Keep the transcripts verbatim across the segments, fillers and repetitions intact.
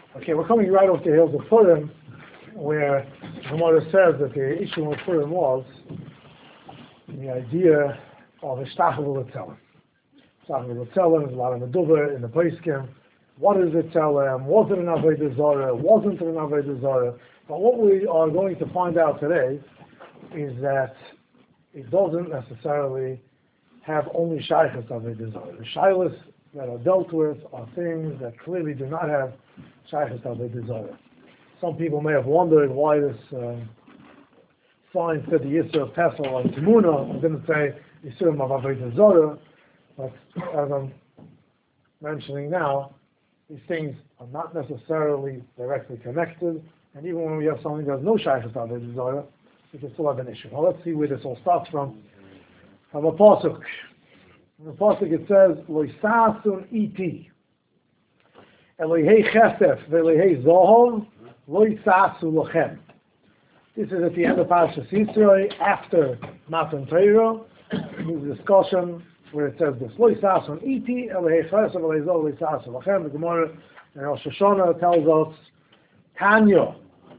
Okay, we're coming right off the hills of Purim, where Gemara says that the issue with Purim was the idea of Ishtachel L'Tzelem. Ishtachel L'Tzelem is a lot of Meduva in the Poskim. What is it Tzelem? Was it an Avodah Zarah? Wasn't it an Avodah Zarah? But what we are going to find out today is that it doesn't necessarily have only Shaykhs Avodah Zarah. The Shaykhs that are dealt with are things that clearly do not have Shaykhs Avodah Zarah. Some people may have wondered why this uh, sign said the Yisur of Pesach on Timuna. It didn't say Yisur of Avodah Zarah, but as I'm mentioning now, these things are not necessarily directly connected, and even when we have something that has no Shaykhs Avodah Zarah, we can still have an issue. Now let's see where this all starts from. From a pasuk. In the pasuk it says, "Loisasun iti, Elohei chesef ve'Elohei zohov, loisasu lochem." This is at the end of Parashas Yisro, after Matan Torah. There's a discussion where it says this: "Loisasun iti, Elohei chesef ve'Elohei zohov, loisasu lochem." The Gemara in Rosh Hashanah tells us, Tanya,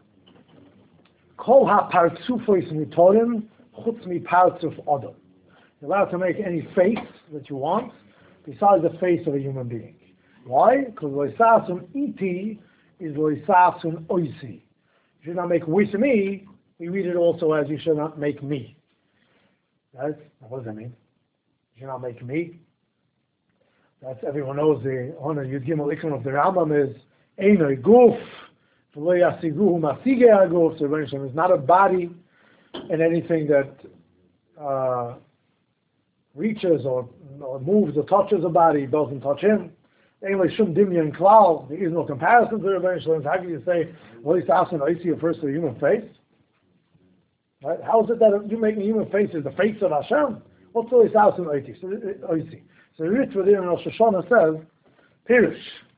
Kol ha-partzufos mitorim chutz mi-partzuf adam. You're allowed to make any face that you want, besides the face of a human being. Why? Because loisasun iti is loisasun oisi. You should not make with me. We read it also as you should not make me. Right? What does that mean? You should not make me. That's, everyone knows the honor Yud Gimel Ikon of the Rambam is Einoi Guf, V'lo Yasiguhu Masige Aguf. So Rebbeinu is not a body, and anything that uh, reaches or, or moves or touches a body doesn't touch him. English Shum Dimyan Klal, there is no comparison to Rebbeinu Shalom. How can you say, well, he's asking Oisi refers to the human face? Right? How is it that you make a human face is the face of Hashem? What's the asking Oisi? So, Oisi. So the Ritva there in Rosh Hashanah says, Pirish,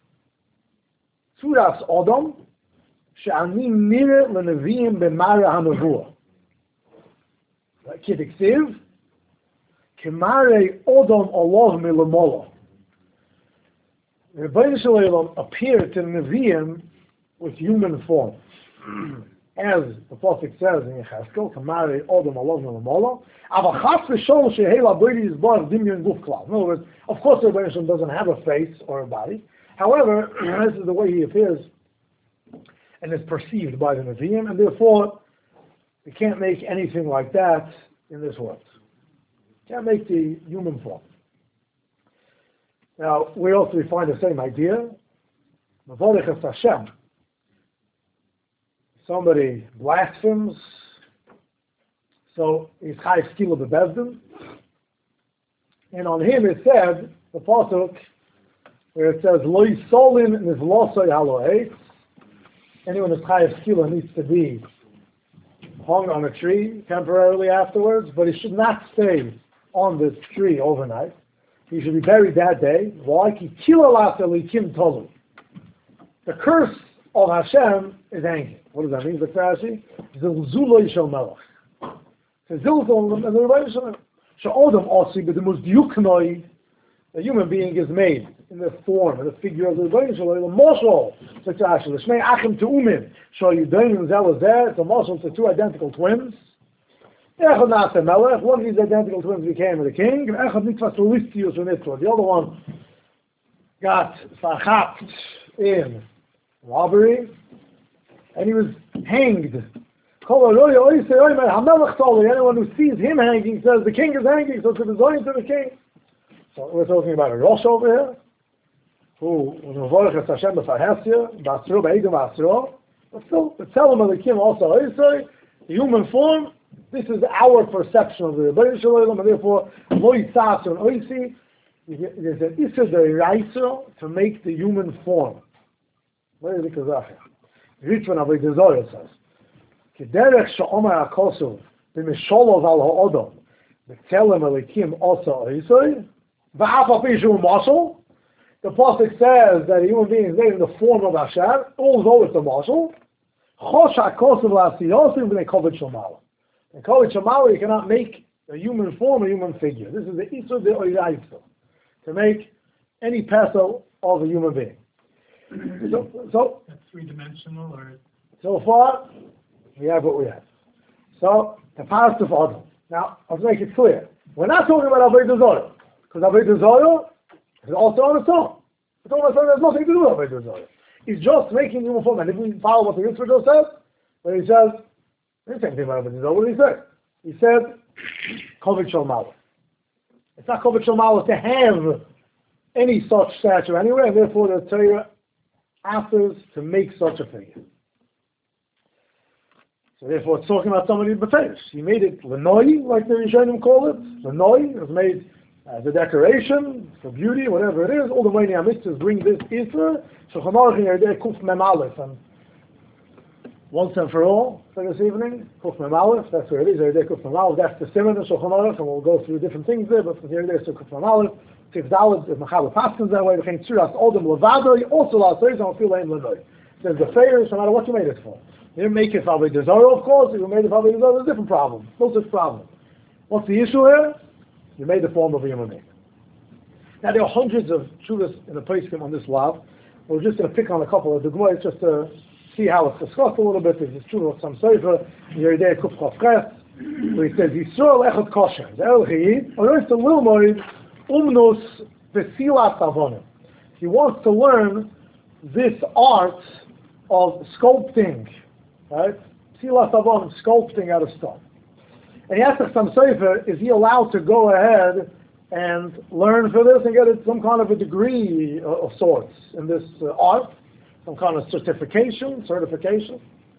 Suras Odom, She'ani Mire L'Neviim B'Mara HaNevuah. Kitiksiv, Kemare Odom Allah Milamola. The Rebbeinu Shalom appeared to the Nevi'im with human form. As the Prophet says in Yechezkel, Kemare Odom Allah Milamola. Avachas V'Shol Shehela B'Di Yizbar Dimyon Guf Klav. In other words, of course the Rebbeinu Shalom doesn't have a face or a body. However, this is the way he appears and is perceived by the Nevi'im, and therefore we can't make anything like that in this world. Can't make the human form. Now, we also find the same idea. Mavorech Hashem. Somebody blasphemes, so he's high skill of the Bezdin. And on him it said, the pasuk, where it says, Lo yisolim nivlosoi halo'etz. Anyone who's high skill needs to be hung on a tree temporarily afterwards, but he should not stay on this tree overnight. He should be buried that day. Why? The curse of Hashem is hanging. What does that mean? The Rashi, Zilzuloi shel melech. So Zilzul and the Rebbeinu Shalom also, but the most yuknoi, the human being is made in the form, in the figure of the Rebbeinu Shalom. Moshel, such as the Shmei Achim Tu'umin, Shoyudayin Zelazeh. It's a moshel to two identical twins. One of these identical twins became the king, and the other one got verchapt in robbery, and he was hanged. Anyone who sees him hanging says the king is hanging, so it's going to the king. So we're talking about a Rosh over here, who was a Hashem b'farhesia, b'asro, b'edom b'asro, but still, the Tzelem of the king also, the human form. This is our perception of the Rebbeinu Shalom, and therefore, lo yisasun oisi, there's an issur d'oraisa to make the human form. Where is the Kazakh? Richman Avodah Zarah says, K'derech she'omer ha'kosov b'misholov al ha'odom b'tzelem elikim osa oisoi v'af al pi shu mashal. The pasuk says that a human being is made in the form of Hashem, although it's a mashal. Chosh ha'kosov la'asiyosim b'nei koved shomala. In Koved Shomala, you cannot make a human form, a human figure. This is the issur d'oraisa, to make any pesel of a human being. So, so three-dimensional or? So far, we have what we have. So, the past of Adam. Now, let's make it clear. We're not talking about Avodah Zarah, because Avodah Zarah is also on its own. We're talking about something that has nothing to do with Avodah Zarah. He's just making uniform, and if we follow what the Yitzchak just said, where he says, the same thing about Avodah Zarah, what did he say? He said, Kovod Shel Malach. It's not Kovod Shel Malach to have any such statue anywhere, and therefore the Torah asks to make such a figure. So therefore it's talking about somebody beferish. He made it Lenoi, like the Rishonim call it. Lenoi, it was made as a decoration, for beauty, whatever it is. All the Moni HaMitzvahs bring this Isra, Shulchan Aruch in Yerdei Kuf Mem Aleph, and once and for all, for this evening, Kuf Mem Aleph, that's where it is, Yerdei Kuf Mem Aleph, that's the Simon of Shulchan Aruch, and we'll go through different things there, but from Yerdei to Kuf Mem Aleph, Tif Dalet, if Machal Paskins that way, we can Tzuras Odom Levado, also last days, and we'll feel like Lenoi. There's the fair, no matter what you made it for. You didn't make it for Avodah Zarah, of course. If you made it for Avodah Zarah, there's a different problem. No such problem. What's the issue here? You made the form of a human being. Now, there are hundreds of tshuvas in the place on this law. We're just going to pick on a couple of the Gemara just to see how it's discussed a little bit. There's this tshuva of some sefer, Yeridei Kuf Chav Ches, where he says, Yisrael echad kosher. Ze'el chiyid, or it's a little more, umnos v'silat avonim. He wants to learn this art of sculpting, right? Silas Avon, sculpting out of stone. And he asks some sefer, is he allowed to go ahead and learn for this and get some kind of a degree of sorts in this uh, art, some kind of certification, certification.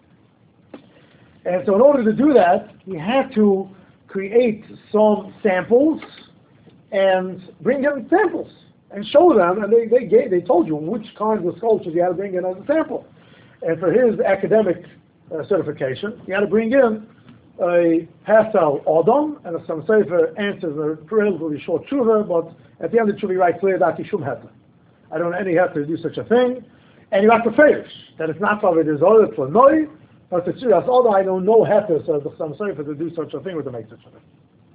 And so in order to do that, he had to create some samples and bring in samples and show them, and they they gave, they told you which kinds of sculptures you had to bring in as a sample. And for his academic uh, certification, you had to bring in a Pasal Odom, and some Sefer answers a relatively short tshuva, but at the end of the tshuva he writes clear that Shum Heter. I don't know any Heter to do such a thing, and you have to finish that it's not for Avodah Zarah, it's for Noi, but the Tzuras Odom, I know no Heter, so there's some Sefer to do such a thing or to make such a thing.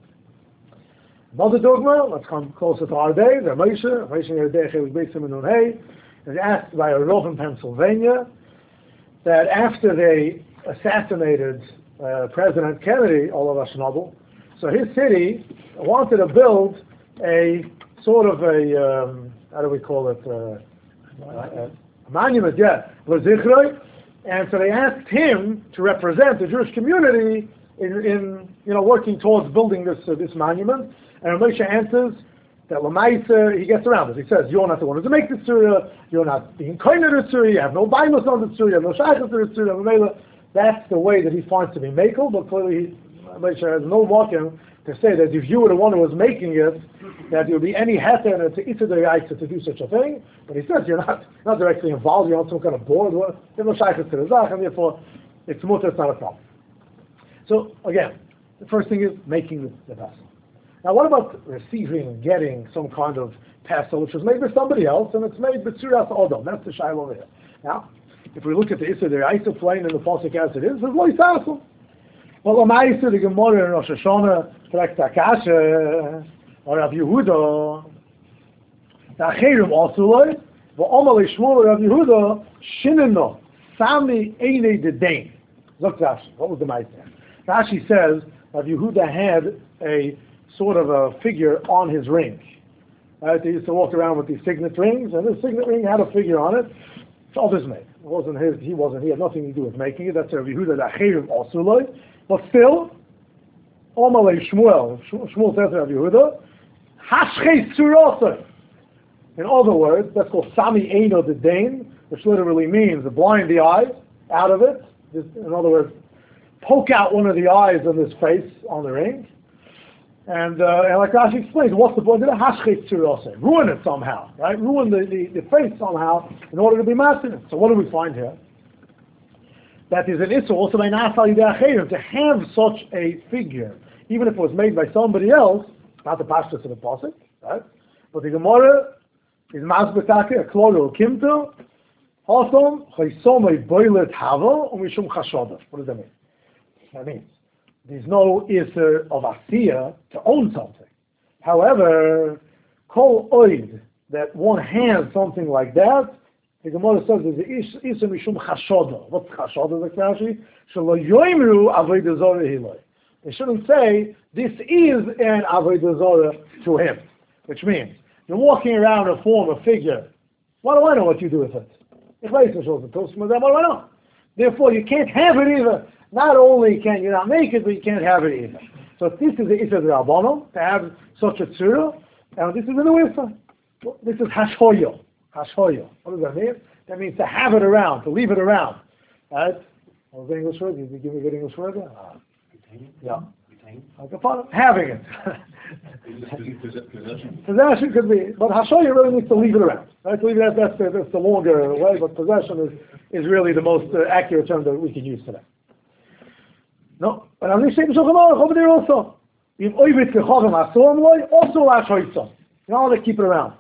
Another dogma, let's come closer to our day, the Moshe, Moshe Yerdei was based in Nun is asked by a Rav in Pennsylvania that after they assassinated uh, President Kennedy, all of us know, so his city wanted to build a sort of a, um, how do we call it, uh, a, a monument, yeah, L'Zichrei, and so they asked him to represent the Jewish community in, in you know, working towards building this uh, this monument, and Moshe answers that Lamaisa, he gets around it. He says, you're not the one who makes the Surah, you're not being kind of the Surah, you have no bias on the Surah, you have no shaykhs to the Surah. That's the way that he finds to be makel, but clearly Moshe has no marking to say that if you were the one who was making it, that there would be any heter to Itzadoyaisa to do such a thing. But he says you're not not directly involved, you're on some kind of board, you have no shaykhs to the Zach, and therefore it's mutter, it's not a problem. So again, the first thing is making the, the vessel. Now, what about receiving and getting some kind of pesel, which was made by somebody else, and it's made by Tzuras Odom? That's the shayla over here. Now, if we look at the Issa, the Isa plain in the Pasuk as it is, it's Lo Yisasel. Well, the Ma'isa, the Gemara in Rosh Hashanah, correct Akasha, or Rav Yehuda, the Acherim Osuloi, the Omal Shmuel Rav Yehuda, Shineno, Sami Eine Dedain. Look, Rashi, what was the Ma'isa? Rashi says, Rav Yehuda had a sort of a figure on his ring. Right? He used to walk around with these signet rings, and this signet ring had a figure on it. It's all his made. It wasn't his, he wasn't, he had nothing to do with making it. That's a Yehuda L'Acherim Osuloi. But still, Omalei Shmuel, Shmuel says to Rav Yehuda, Hashchei Tzurosoi. In other words, that's called Sami Eino Dedain, which literally means blind the eyes out of it. This, in other words, poke out one of the eyes of his face on the ring. And, uh, and like Rashi explains, what's the point of the Hashchei Tzurosoi? Ruin it somehow, right? Ruin the, the, the face somehow in order to be mastered. So what do we find here? That is an issue also by Nafal Yidei to have such a figure, even if it was made by somebody else, not the pashtus of the pasuk, right? But the Gemara is Masbetake, a kloro kimto, Hosom chaysomei boilet havo umishum chashodah. What does that mean? That means there's no iser of asiya to own something. However, kol oid that one has something like that The Gemara says there's the Isa Mishum Chashoda. What's Chashoda, the Rashi? Shelo Yoimru Avodah Zorah Hiloi. They shouldn't say, this is an Avodah Zorah to him. Which means, you're walking around a form, a figure. What do I know what you do with it? If I say what do I know? Therefore, you can't have it either. Not only can you not make it, but you can't have it either. So this is the Isa Rabbanon, to have such a tzura, and this is the new Isa. This is Hashoyo. Hashoyo. What does that mean? That means to have it around, to leave it around. Right? What was the English word? Did you give me a good English word? Uh, yeah. Having it. Possession. Possession could be, but Hashoya really means to leave it around. Right? To leave it, that's, that's, that's the longer way, but possession is, is really the most uh, accurate term that we can use today. No, but I'm saying over there also. If Oivit Kechovim Asom Loi, also Lashoitzom. You know, they keep it around.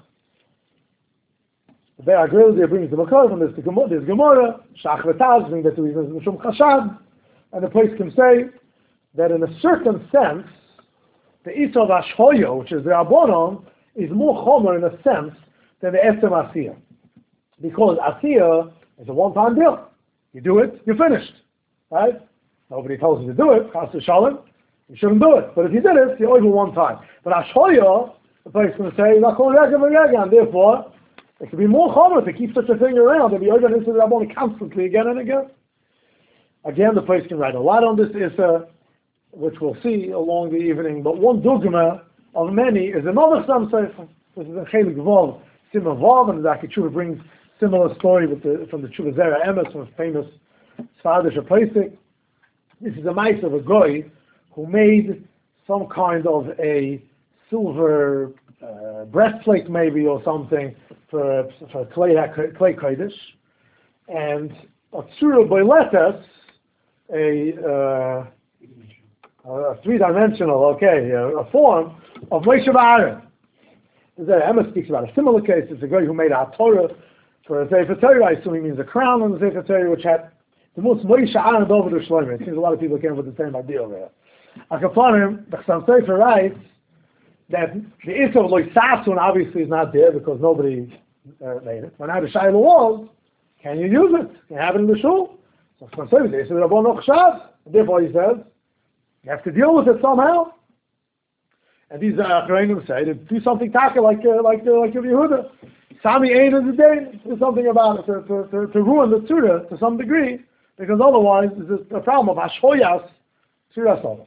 The Be'er Agril brings the Makar from this to Gemara, Shach V'taz, bring that to Mishum Chashad, and the place can say that in a certain sense, the Isa of Ashoyo, which is the Rabbanon, is more chomer in a sense than the Esem Asiyah. Because Asiyah is a one-time deal. You do it, you're finished. Right? Nobody tells you to do it, Chas Shalom, you shouldn't do it. But if you did it, you're over one time. But Ashoyo, the place can say, and therefore, it could be more chomer to keep such a thing around and be over into the Rabbanon constantly again and again. Again, the place can write a lot on this Isa, which we'll see along the evening. But one dogma of many is another Sam Sefer. This is a Chelik Vov, Simon Vov, and the Akichuva brings similar story with the, from the Tshuva Zera Emes, from a famous Sfadish Apostle. This is a mice of a goy who made some kind of a silver uh, breastplate, maybe, or something for for clay clay kodesh, and a tzura boiletas, a uh, a three-dimensional, okay, a, a form of Moshe Aaron. Emma speaks about a similar case. It's a guy who made a Torah for a Sefer Torah. I assume he means a crown on the Sefer Torah, which had the most Moshe Aaron over the Shlomo. It seems a lot of people came with the same idea over here. Akapanim, the Chassam Sefer writes that the issue of Loy Sasun obviously is not there because nobody uh, made it. When I had a Shiloh was, can you use it? Can you have it in the shul? So Chassam Sefer, they said, Rabban Ochshav. Therefore he says, you have to deal with it somehow. And these Achrayim say to do something taka like uh, like uh, like Yehuda. Sami Ein is the day. Do something about it to, to, to, to ruin the tzura to some degree, because otherwise there's a problem of Hashoyas tzura Sodom.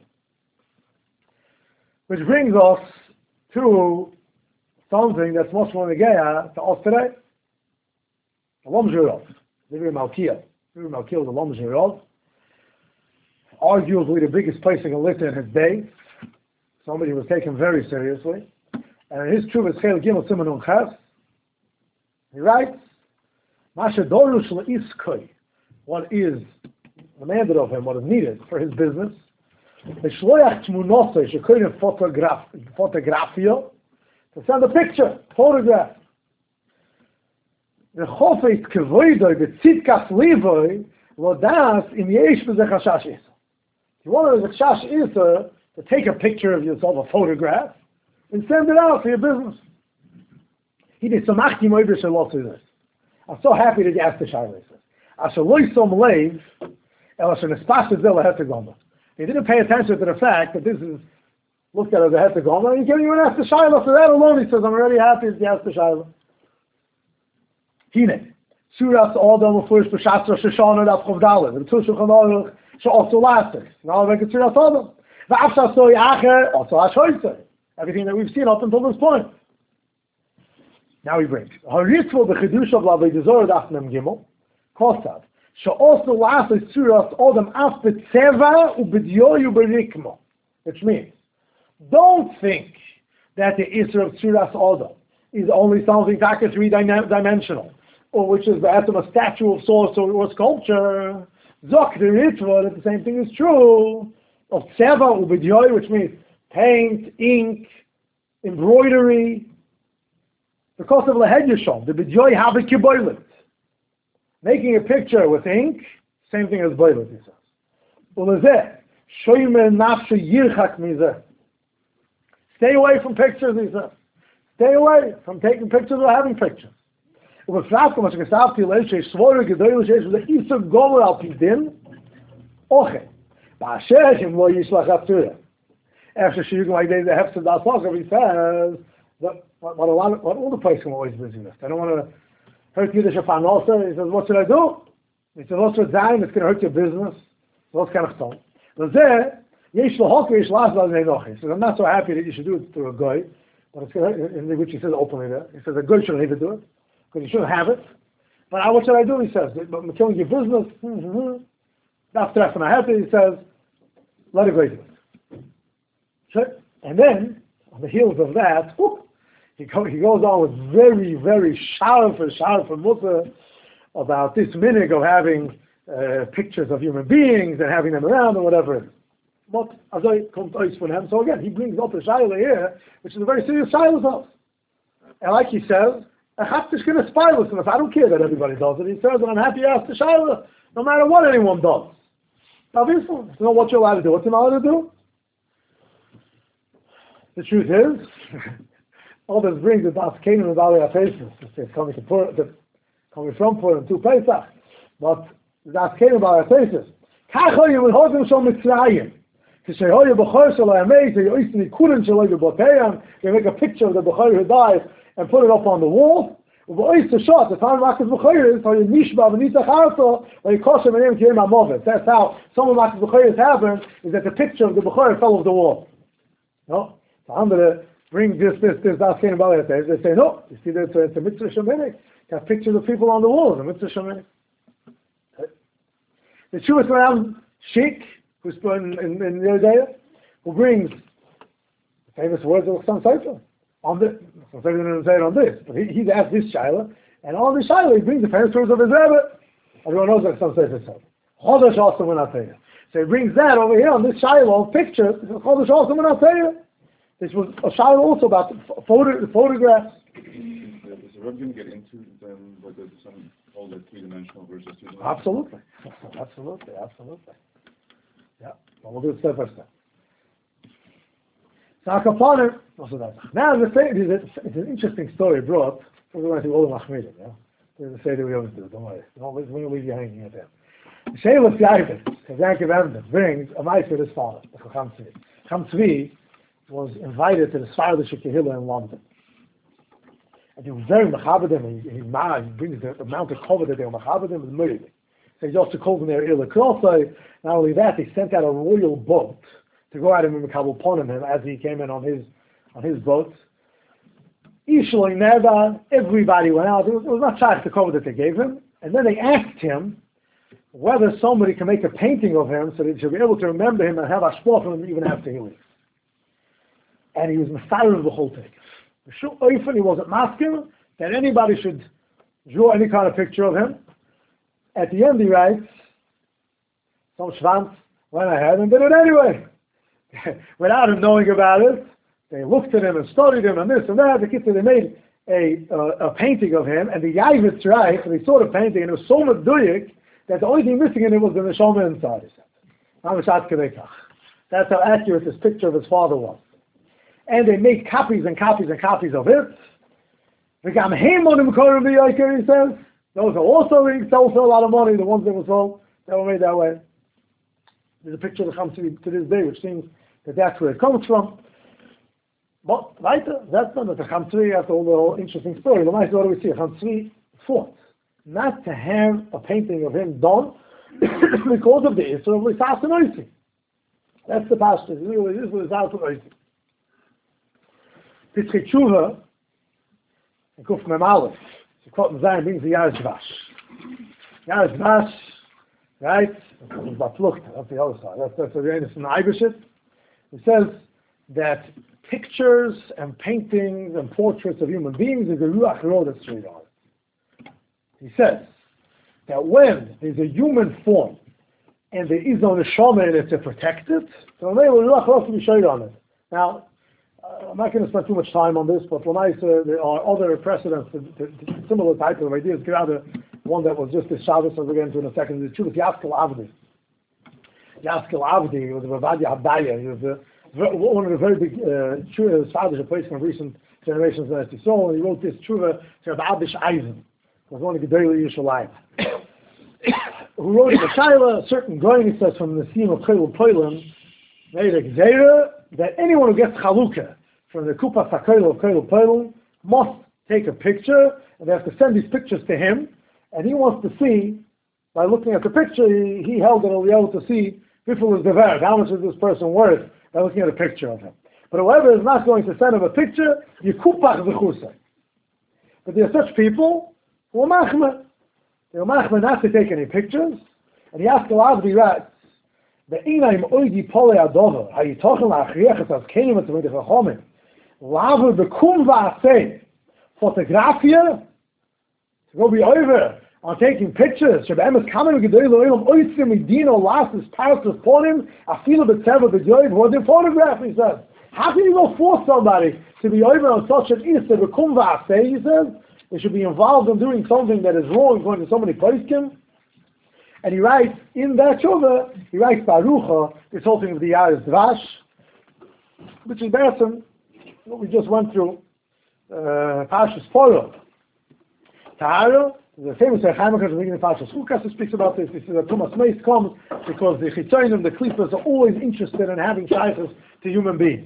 Which brings us to something that's much more negaya to us today. The Lom Zerov, the Malkiel. The Malkiel, the Lom Zerov. Arguably the biggest placing a litter in his day. Somebody was taken very seriously. And his truth is Chel Gimel Siman Ches. He writes, Masha Dorush Le'iskoi, what is demanded of him, what is needed for his business. Shloyach Tmunose, Shekoyin photograph, Photografio, to send a picture, photograph. The Chofet Kevoidoi, the Tzidkas Levoi, Lodas, in Yesh Bezeh Chashash Isa. You want to Chashash Isa, to take a picture of yourself, a photograph, and send it out for your business. He did some achtim over shalot to this. I'm so happy that you asked the Shaila. Ashaloi som leiv, el asher nespashet zel hetegoma. He didn't pay attention to the fact that this is looked at as a hetegoma. You can't even ask the Shaila for that alone. He says, I'm already happy that you asked the Shaila. Hine, suras odom ufurish b'shatz rosh hashanah daf chov daled. The two shulchan aruch she'osu lasik. Now I make it suras odom. Everything that we've seen up until this point. Now he brings Haritzvah b'chidush of Lavei Dezorah Daf Mem Gimel Kosav she'osu la'aseh tzuras odom af b'tzeva u'b'dyoy u'berikmo, which means don't think that the Isra of tzuras odom is only something taka three-dimensional, or which is the essence of a statue of sorts or, or sculpture. Zok the Ritzvah that the same thing is true of tseva ubidyoy, which means paint, ink, embroidery. Because of lehed yishom, the bidyoy have a kiboilet. Making a picture with ink, same thing as boilet, he says. Ulezeh, shoyme nafshe yirchak mizeh. Stay away from pictures, he says. Stay away from taking pictures or having pictures. ובפרט כמו שכתבתי לב שיש סבורה גדולה שיש בזה איסור גומר על פי דין, אוכל. באשר אם לא ישלח הצורה. After she like they have to that talk, he says that what, what a lot of, what all the places are always busy with. I don't want to hurt Yiddish upon also. He says, what should I do? He says, what's your time? It's going to hurt your business. What's kind of thought? But there, yesh lahok yesh lasla neinochi. He says, I'm not so happy that you should do it to a guy, but it's going to, in which he says openly there. He says, a guy shouldn't even do it, because he shouldn't have it. But uh, what should I do? He says, but I'm killing your business. Mm-hmm. That's stressing my happy. He says, let it go do it. And then, on the heels of that, whoop, he, go, he goes on with very, very sharp and sharp and mutter about this minute of having uh, pictures of human beings and having them around and whatever it is. But as I come to ice for him, so again, he brings up a shaila here, which is a very serious shaila of us. And like he says, I have to skin a spineless, and if I don't care that everybody does it, he says, and I'm happy to ask the shaila, no matter what anyone does. Obviously, you know what you're allowed to do, what you're not allowed to do. The truth is, all this brings the Das Canaan and Bali Apesis. It's coming to Pur, coming from Purim to Pesach. But the Das Canaan and Bali Apesis. Kacha you will hold them from Mitzrayim. To say, oh, you Bechor Shalai Amei, you Eastern Kurin Shalai B'Boteyam, you make a picture of the Bechor who died and put it up on the wall. But Oyster shot, the time Makas Bechor is, how you Nishba, V'nita Charto, or you Kosher Menem Kirim HaMovet. That's how some of Makas Bechor has happened, is that the picture of the Bechor fell off the wall. No? The andere bring this, this, this, das Canaan Bali Apesis. They say, no, you see that it's a, it's a Mitzvah Sheminik. You have pictures of people on the wall, the Mitzvah Sheminik. The Shuvas Ram Sheikh, who's in, in, in the other day, who brings the famous words of Chassam Sofer on this. I'm not going to say it on this, but he, he's asked this Shaila, and on this Shaila he brings the famous words of his Rebbe. Everyone knows what Chassam Sofer said. Chodesh Osam V'Nateyah. So he brings that over here on this Shaila of pictures. Chodesh Osam V'Nateyah. This was a Shaila also about the photo, the photographs. Is the Rebbe going to get into them, whether some all the three-dimensional versus two-dimensional? Absolutely, absolutely, absolutely. Yeah, well, we'll do it step by step. So Akapanim, also that. Now the thing is, it's an interesting story brought. We're going to do all the Machmidim, yeah. We're say that we always do. Don't worry. Don't we're going to leave you hanging at there. Sheila Yaivit, Yaakov Emden, brings a mice with his father, the Chacham Tzvi. Chacham Tzvi was invited to the Svardish Kehillah in London. And he was very mechabedim, he, he, he brings the amount of cover that they were mechabedim is myriad. So he also called them their Ila Krosai. Not only that, they sent out a royal boat to go at him and Mekabel Ponim him as he came in on his on his boat. Ishloi Neva, everybody went out. It was, it was not charged the cover that they gave him. And then they asked him whether somebody can make a painting of him so that he should be able to remember him and have a spot from him even after he leaves. And he was Messiah of the whole thing. He wasn't masculine that anybody should draw any kind of picture of him. At the end he writes, some Schwanz went ahead and did it anyway. Without him knowing about it, they looked at him and studied him and this and that. The kids, they made a, uh, a painting of him, and the Yaivitz right, and they saw the painting, and it was so meduyik that the only thing missing in it was the neshama inside. That's how accurate this picture of his father was. And they made copies and copies and copies of it. He says, those are also being sold for a lot of money, the ones that were sold, that were made that way. There's a picture that comes to, to this day, which seems that that's where it comes from. But, right, that's not the Chacham Tzvi, after all the whole interesting story. The nice what do we see? Chacham Tzvi fought not to have a painting of him done because of the issue of Lisas and Oisi. That's the pastor. This was Lisas and Oisi. Pitzchei Tshuva, in Kuf Mem Aleph, the Kot Zayin brings the Yaris Vash. Yaris Vash, right? That's the other side. That's, that's the Yanis in the Eibeshit. It says that pictures and paintings and portraits of human beings is the Ruach Ro that's straight on it. He says that when there's a human form and there is no neshama and it's a protected, so the Ruach Ro can be straight on it. Now, Uh, I'm not going to spend too much time on this, but when I say there are other precedents, to, to, to similar type of ideas. Get out of one that was just this Shabbos, as we're going to in a second. The truth is Yaskel Avdi. Yaskel Avdi was a Bavadia Hadaya. He was a, one of the very big Tshuva, uh, fathers of place from recent generations in Eretz Yisrael, and he wrote this Tshuva to Rabbi Abish Eisen. was one of the Gedolei Yerushalayim, who wrote in the Shaila, a certain going, it says, from the theme of Chayil Poilim, made a gzeira that anyone who gets Chalukah from the Kupas HaKoil of Chayil Poilim must take a picture, and they have to send these pictures to him, and he wants to see, by looking at the picture, he, he held that he'll be able to see Biful is the Verd, how much is this person worth, by looking at a picture of him. But whoever is not going to send him a picture, Yekupach V'chusay. But there are such people who are machmer. They are machmer not to take any pictures, and he asked Al-Avdi writes, Ve'inayim oidi polei adover, ha'yitochen la'achriech as kenim et z'medich ha'chomim, la'avu bekum va'aseh, photografia, to go be over on taking pictures. Shebe'emes kamen v'gedoi lo'ilom oitzim midino lasses parastos ponim, afilu b'tzeva b'yoiv, who are photograph, he says. How can you go force somebody to be over on such an issa, bekum va'aseh, he says? They should be involved in doing something that is wrong according to so many poskim. And he writes, in that tshuva, he writes Barucha, this whole thing of the Yaris Dvash, which is Berson, what we just went through, uh, Parshas Poro. Tahara, the famous Echaim at the beginning of Parshas Chukas, who speaks about this. He says that Tumas Meis comes because the Chitzonim, the Klippas, are always interested in having shaykhs to human beings.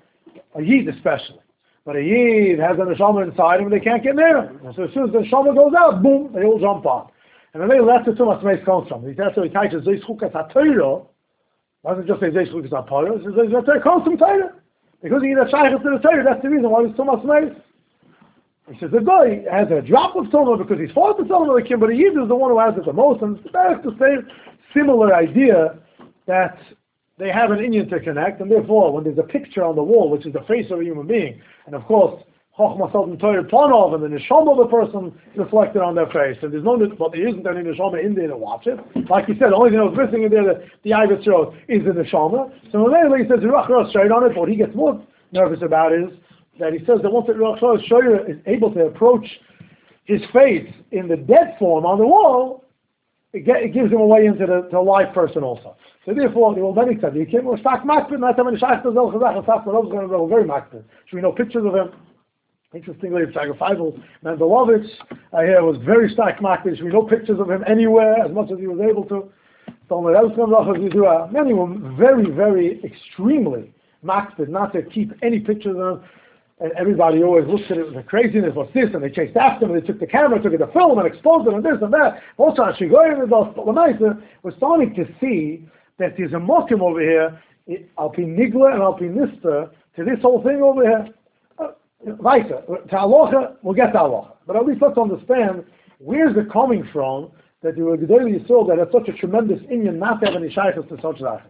A Yid especially. But a Yid has a neshama inside him and they can't get near him. And so as soon as the neshama goes out, boom, they all jump on. And then that's where Tumas Meis comes from. That's why he teaches Zeis Chukas HaTorah. Doesn't just say Zeis Chukas HaTorah. It says Zeis HaTorah comes from Torah. Because he need a shaykhs to the Torah, that's the reason why it's Tumas Meis. He says the guy has a drop of Torah because he's fought the Torah like him, but a Yid is the one who has it the most. And it's back to say similar idea that they have an Inyan to connect, and therefore, when there's a picture on the wall, which is the face of a human being, and of course, Chochmah Sod and Torah Panov, and the neshama of the person reflected on their face, and there's no, but there isn't any neshama in there to watch it. Like he said, the only thing that was missing in there, the, the eye that shows, is the neshama. So when he says Ruach Rosh straight on it, what he gets more nervous about is that he says that once the Ruach Rosh is able to approach his face in the dead form on the wall, it, get, it gives him a way into the to a live person also. So therefore, there were many tzaddikim, or Stak Makpid, not how many shaykhs there were, Stak Makpid were very Makpid. Should we know pictures of him? Interestingly, Shagor Feivel Mendelovich, I hear, was very Stak Makpid. Should we know pictures of him anywhere, as much as he was able to? Many were very, very, extremely Makpid, not to keep any pictures of him. And everybody always looks at it with a craziness, what's this? And they chased after him, and they took the camera, took it to film, and exposed it, and this and that. Also, we're starting to see that there's a mokim over here, Alpi Nigla and Alpi Nista, to this whole thing over here. Weiter, to Aloha, we'll get to Aloha. But at least let's understand, where's it coming from that you were Gedolei Yisrael that had such a tremendous inyan not to have any shaykhs to such that.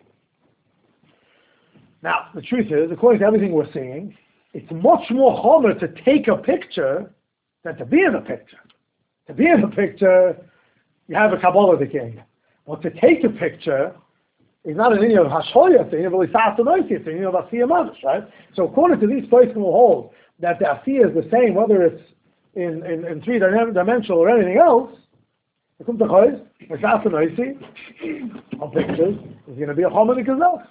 Now, the truth is, according to everything we're seeing, it's much more chomer to take a picture than to be in a picture. To be in a picture, you have a Kabbalah the king. But to take a picture is not an inyan of Hashoya, it's an inyan of Lisasanoisi, it's an inyan of Asiyah Mamash, right? So according to these places will hold that the Asiyah is the same, whether it's in, in, in three-dimensional or anything else, the Kum Tachois, Lisasanoisi, on pictures, is going to be a chomer because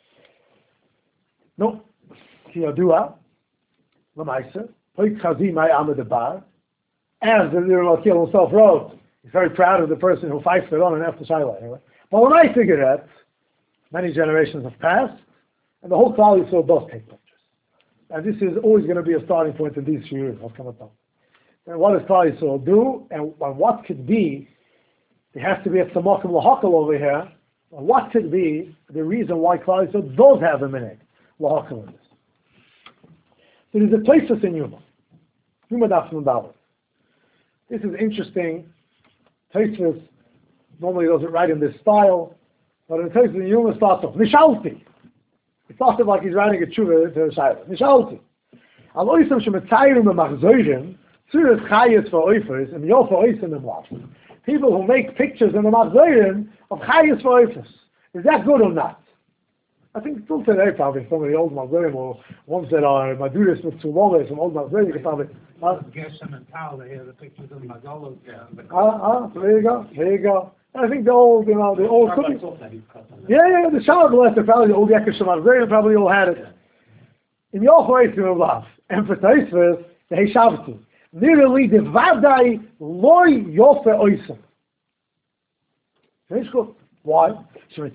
no. Kiyodua, Lamaisa, Poik Chazim I Amid Bar, as the Yirmiyah himself wrote, he's very proud of the person who fights it on and after Shiloh anyway. But when I figure that, many generations have passed, and the whole Klal Yisrael does take pictures. And this is always going to be a starting point in these few years, what's coming up. And what does Klal Yisrael do, and, and what could be, there has to be a Tzamakim L'Hakal over here, and what could be the reason why Klal Yisrael does have a minute L'Hakal in this. So there's a Tosfos in Yuma. Yuma Daf Nun. This is interesting. Tosfos normally doesn't write in this style, but in Tosfos in Yuma starts off Nishalti. It starts off like he's writing a tshuva into a shayla. Nishalti. Al oisam shemetayrim b'machzorim tzuras chayes for oifers and yof for oisim b'mlach. People who make pictures in the machzorim of chayes for oifers. Is that good or not? I think still today probably some of the old Malzorim or ones that are Maduris with Tzulome, some old Malzorim, you can probably... Uh, Gershon and Tal, they have the pictures of Magolos there. Ah, uh, uh, there you go, there you go. I think the old, you know, the old... Yeah, yeah, the Shabbat Blessed, probably the old Yekish Malzorim probably all had it. In your Choisim of Love, and for Tosfos, the Hey Shabbatim. Nearly the vadai loy yofe oisem. Finish good. Why? In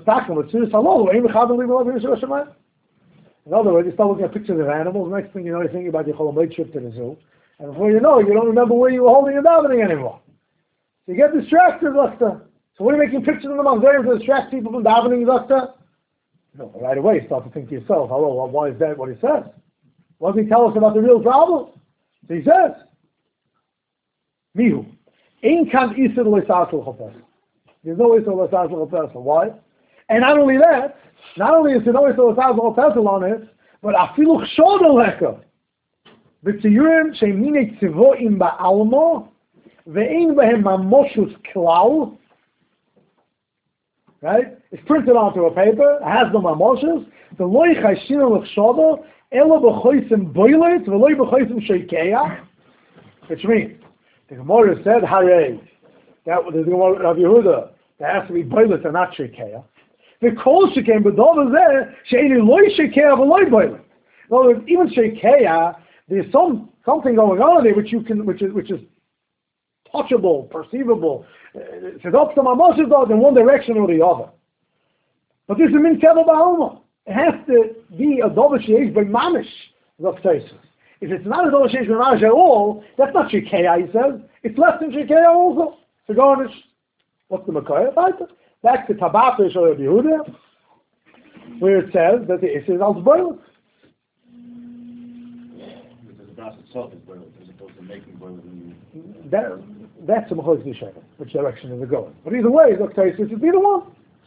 other words, you start looking at pictures of animals, next thing you know, you're thinking about your Cholamoid trip to the zoo, and before you know it, you don't remember where you were holding your davening anymore. So you get distracted, Doctor. So what are you making pictures of the Mamzerim to distract people from davening, Doctor? No, right away you start to think to yourself, hello, well, why is that what he says? Why doesn't he tell us about the real problem? So he says, Mihu, Ein kan isir le'sasel chopes. There's no isir le'sasel chopes. Why? And not only that, not only is there no isir le'sasel chopes on it, but afilu chshod alecha. V'tziyurim she'minei tzivoim ba'almo, ve'ein behem mamoshus klal. Right? It's printed onto a paper, it has the mamoshus, the loy chayshinu l'chshodo, elo b'choisim boilet, v'loy b'choisim sheikeya. Which means, the Gemara said, Harei, that was the Gemara of Yehuda, that has to be boilet and not sheikeya. The kol shekem b'dov zeh, she'eni loy sheikeya v'loy boilet. In other words, even sheikeya, there's some, something going on there which you can, which is, which is touchable, perceivable. It's up to mamoshus in one direction or the other. But this is min teva ba'alma. It has to be a dover sheish by mamish, Zakhtaisus. If it's not a dover sheish by mamish at all, that's not sheikeya, he says. It's less than sheikeya also. To garnish. What's the makaya? Back to Tabata or Yehuda, where it says that the issue is als boilet. Because the brass itself is boilet, as opposed to making boilet. That, that's the Mechos Yishayin, which direction is it going? But either way, Zakhtaisus is either one.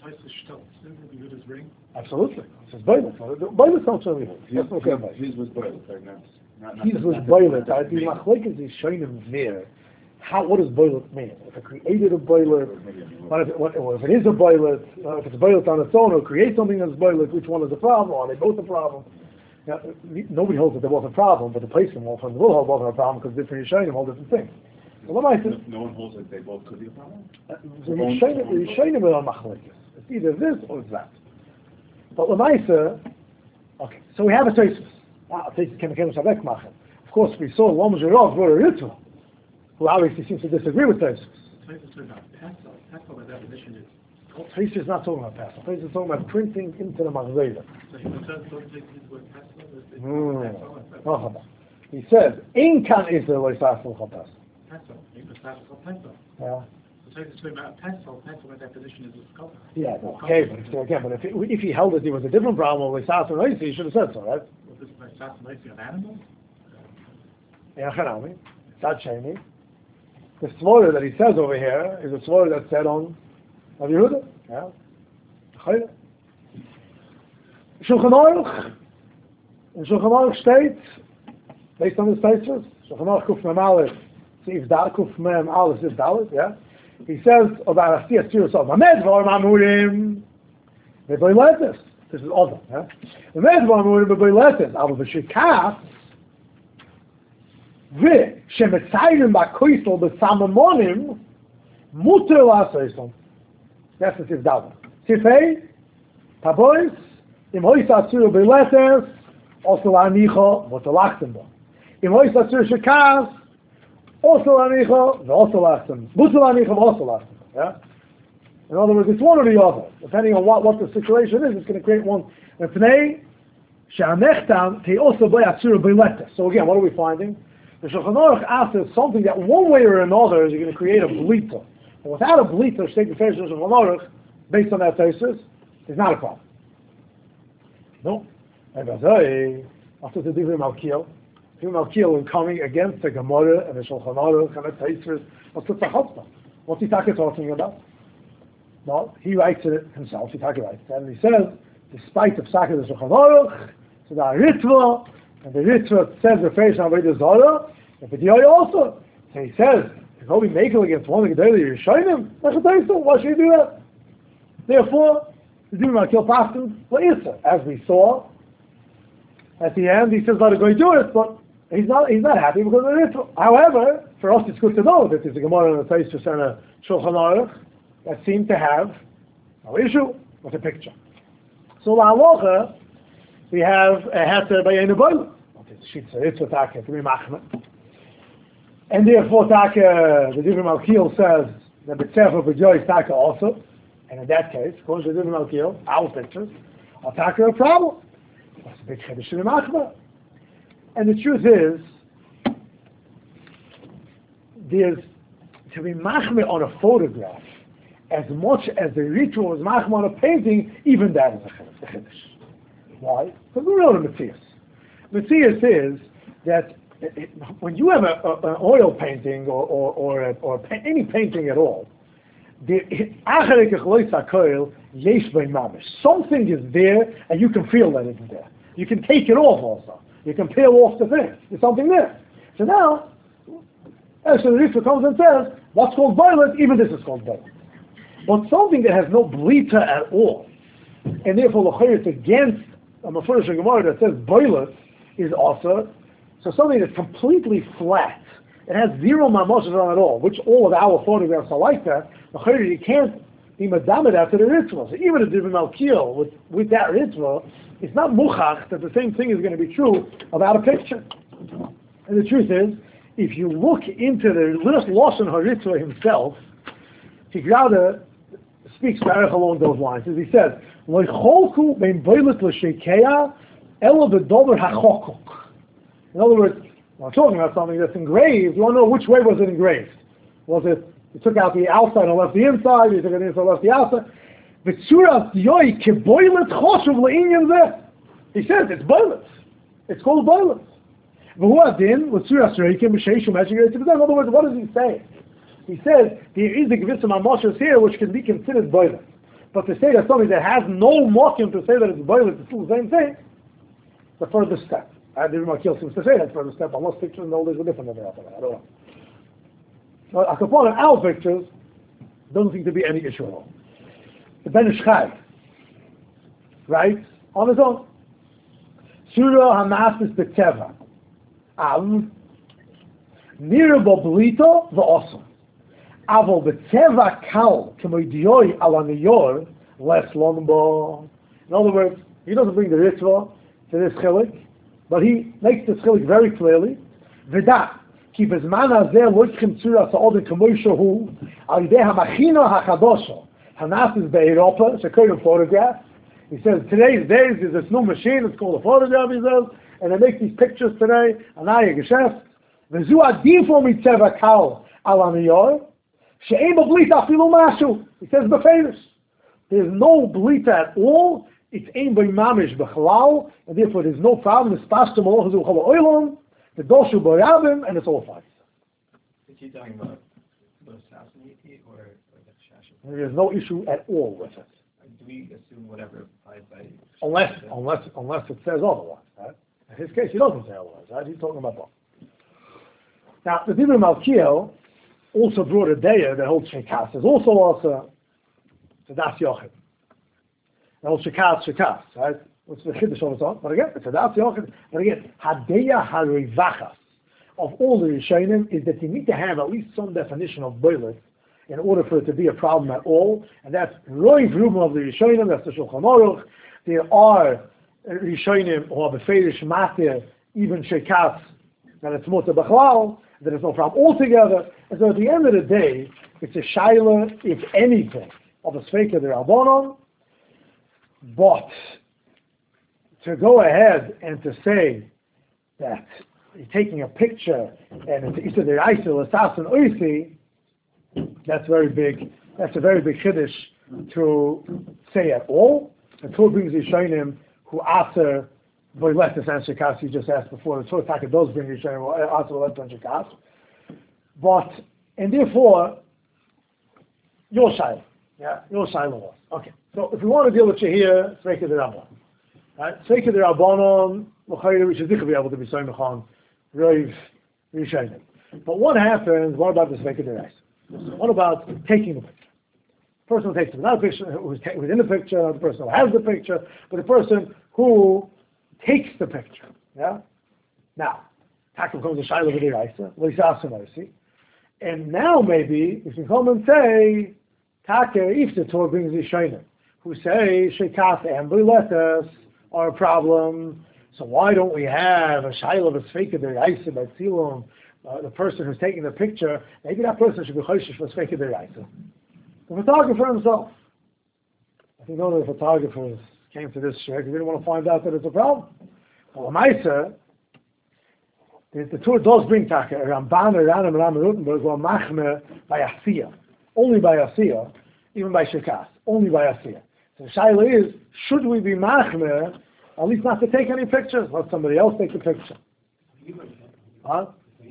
Absolutely. It's his boilet. Boilet don't show me. His was boilet, right now. His was boilet. I think Machlekes is showing him there. How, what does boilet mean? If it created a boilet, what if it, what, if it is a boilet, uh, if it's a boilet on its own, or create something that's boilet, which one is the problem? Are they both a problem? Now, nobody holds that they're both a problem, but the placement will hold both are a problem because different Yishayim hold different things. So what I say, no one holds that they both could be a problem? Uh, the Yishayim are Machlekes. It's either this or it's that. But Lamaisa, okay, so we have a Taisus. Of course, we saw Lom Zerov were a ritual, who obviously seems to disagree with Taisus. Taisus is not talking about Pesach. Taisus is talking about printing into the Machzeda. Mm. He says, "In kan Israel loisasel chopes." Yeah. Yeah, okay, but if, again, but if, it, if he held that there was a different problem with Sas and Oisi, he should have said so, right? Was this like Sas and Oisi on animals? Yeah, Hanami, Sad Sheni. The svora that he says over here is a svora that's said on Rabbi Yehuda. Yeah. Shulchan Aruch. In Shulchan Aruch states, based on the states, Shulchan Aruch Kuf Mem Aleph, Sif Dal Kuf Mem Aleph Sif Dalet, yeah. He says about Asiyas Tirusov, Amedvar Mamurim, Beboiletis. This is other. Amedvar Mamurim Beboiletis. Ava B'Shikaf, Ve Shemetzayim B'Koisel B'Samamonim, Muter L'Asoisom. That's the Sif Dalet. Sifei, Tabois, Im Hois Asur B'Leiletis, also Anicho, Muter Lachtenbo. Im Hois Asur Shikaf, also anicho, also lastim. Mutal anicho, also lastim. Yeah. In other words, it's one or the other, depending on what, what the situation is. It's going to create one. And pnei she'anechtam te also be'atzur be'letes. So again, what are we finding? The Shulchan Aruch asks something that one way or another is going to create a blita. And without a blita, state the face of Shulchan Aruch, based on that thesis, is not a problem. No. And that's why after the Divrei Malkiel. Malkiel in coming against the Gemara and the Shulchan Aruch and the Taisus, what's the Tzachotza? What's he talking about? No, he writes it himself. He writes it, and he says, despite the Psak of the Shulchan Aruch, so the Ritva, and the Ritva says the phrase on Veda Zara, and the Diyai also. So he says, if we make it against one of the Gedolei Yishayim, that's a Taisus. Why should he do that? Therefore, the Divrei Malkiel Paskin L'Issa, as we saw. At the end, he says, let it go do it, but He's not. He's not happy because of it. However, for us, it's good to know that there's a Gemara and a Taisus and a Shulchan Aruch that seem to have no issue with the picture. So la halacha, we have a heter by Yenu Boiler. It's a sheet it's a taka to be machmer. And therefore, Taka, the Divim Al-Kil says that the Tzefa B'Joy is Taka also. And in that case, according to the Divim Al-Kil, our pictures are Taka a problem. That's a big Chiddush in the Machma. And the truth is, there's to be Machma on a photograph as much as the ritual is Machma on a painting, even that is a Chiddush. Why? Because we know the Matthias. Matthias is that it, it, when you have a, a, an oil painting or or, or, a, or pa- any painting at all, the, something is there and you can feel that it's there. You can take it off also. You can peel off the thing. There's something there. So now, as the Rishon comes and says, what's called violet, even this is called violet. But something that has no blita at all, and therefore the Chayr is against a Mefurish Gemara that says violet is also, so something that's completely flat, it has zero mamoshes on it all, which all of our photographs are like that, the Chayr, you can't be madamed after the ritual. So even a Divim Al-Kil with, with that ritual, it's not muchach that the same thing is going to be true about a picture. And the truth is, if you look into the Lashon HaRitzvah himself, Tigrada speaks very along those lines. As he says, "Loicholku bein boilet l'shekeya ela v'dover hachokok." In other words, when I'm talking about something that's engraved, you want to know which way was it engraved. Was it, you took out the outside and left the inside, you took it inside and left the outside. V'tzuras diyoi keboilet choshuv le'inyan zeh. He says it's boilet. It's called boilet. In other words, what does he say? He says there is a Gevissa Mamoshes here which can be considered boilet. But to say that something that has no mokim to say that it's boilet is still the same thing, the further step. I didn't want to kill seems to say that further step, unless pictures and all these are different than that. I don't know. But Akapon and our pictures doesn't seem to be any issue at all. The Ben Ish Chai, right? On his own. Surah Hamasis B'Teva. Av Nirabo Blito V'Osam. Avo B'Teva Kal Kemoidioi Ala Niyor Les Lombo. In other words, he doesn't bring the ritual to this chilik, but he makes this chilik very clearly. V'da Ki B'Zman Hazeh Loitzchem Tzura Sa'odin Kemoishahu Al Yidei HaMachino HaChadosho Hanasis Be'Europa. It's a kind of photograph. He says today's days is this new machine. It's called a photograph. He says, and they make these pictures today. Anaya Geschäft. V'zu adifo mitzeva kal al aniyor she'em b'blita afilu mashu. He says b'feiris. There's no blita at all. It's ein b'mamish b'chalal, and therefore there's no problem. It's pashto moloch zu chol oilom, the doshu b'yavim, and it's all fine. Is he talking about the assassinate or, or the shashu? There's no issue at all with it. Do we assume whatever applies by? Unless, unless, unless it says otherwise, right? In his case, he doesn't say otherwise, right? He's talking about both. Now, the Divim Al-Kil also brought a daya that holds shekas. There's also also it's a das yochid. That holds shekas, shekas, right? Which is the chiddush of its own. But again, it's a das yochid. But again, hadeya harivachas of all the Rishonim is that you need to have at least some definition of boilet in order for it to be a problem at all. And that's roiv rubim of the Rishonim. That's the Shulchan Aruch. There are Rishonim who are befeirish matir, even shekas, that it's mutar b'chlal, that there's no problem altogether. And so at the end of the day, it's a shaila, if anything, of a sveika d'Rabbanan. But to go ahead and to say that you're taking a picture and it's either the Raisa assassin oisi, that's very big. That's a very big chiddush to say at all. The Torah brings Rishonim who answer Boilet and Shekas, you just asked before. The Torah Taka does bring Rishonim who answer Boilet and Shekas. But, and therefore, your Shaila. Yeah, your Shaila was. Okay. So if we want to deal with Shehir, Sveika d'Rabbanan. Right? Sveika d'Rabbanan, L'chayre, we should be able to be Soymech on Roiv Rishonim. But what happens, what about the Sveika d'Reis? What about taking the picture? The person who takes it, not a picture who's within the picture, not the person who has the picture, but the person who takes the picture. Yeah? Now, Taka comes to Shaila v'diraisa, l'isasa, and now maybe we can come and say, Taka, if the Torah brings the Rishonim, who say shekas and boiletas are a problem, so why don't we have a Shaila v'sfeika d'iraisa by tzilum uh, the person who's taking the picture, maybe that person should be choishish for Sfeika D'Oraisa. The photographer himself. I think one of the photographers came to this shir because he didn't want to find out that it's a problem. Well, the Maisa, the, the tour does bring Taka, Ramban, Ranim, and Ram Rutenberg, were machmer by Asiya. Only by Asiya, even by Shekas. Only by Asiya. So the shaila is, should we be machmer, at least not to take any pictures, let somebody else take the picture. Huh?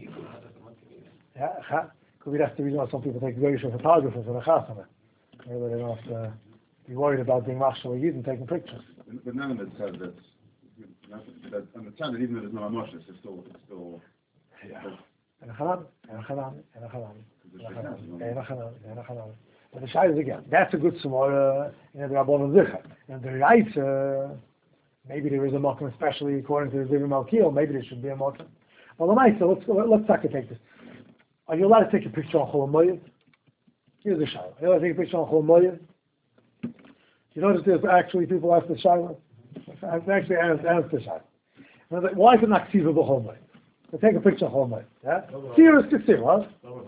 Yeah, could be that's the reason why some people take very short photographers for the chasana. Maybe they don't have to be worried about being machshel or and taking pictures. But none of it said that, that on the time that even though there's no amoshes, it's still, it's still. Yeah. And a hanan, and a hanan, and a hanan, and a hanan, and a hanan. But the shayla is again, that's a good samara in the Rabban Zicha. And the right, uh, maybe there is a mokum, especially according to the Zivim Malkiel, maybe there should be a mokum. Well, the night, so let's, let's take this. Are you allowed to take a picture on Chol Moed? Here's the shayla. Are you allowed to take a picture on Chol Moed? You notice there's actually people ask the shayla? Actually, ask, ask the shayla. Why is it not ksiva b'Chol Moed? They take a picture of Chol Moed. Yeah? Ksiva is ksiva, huh?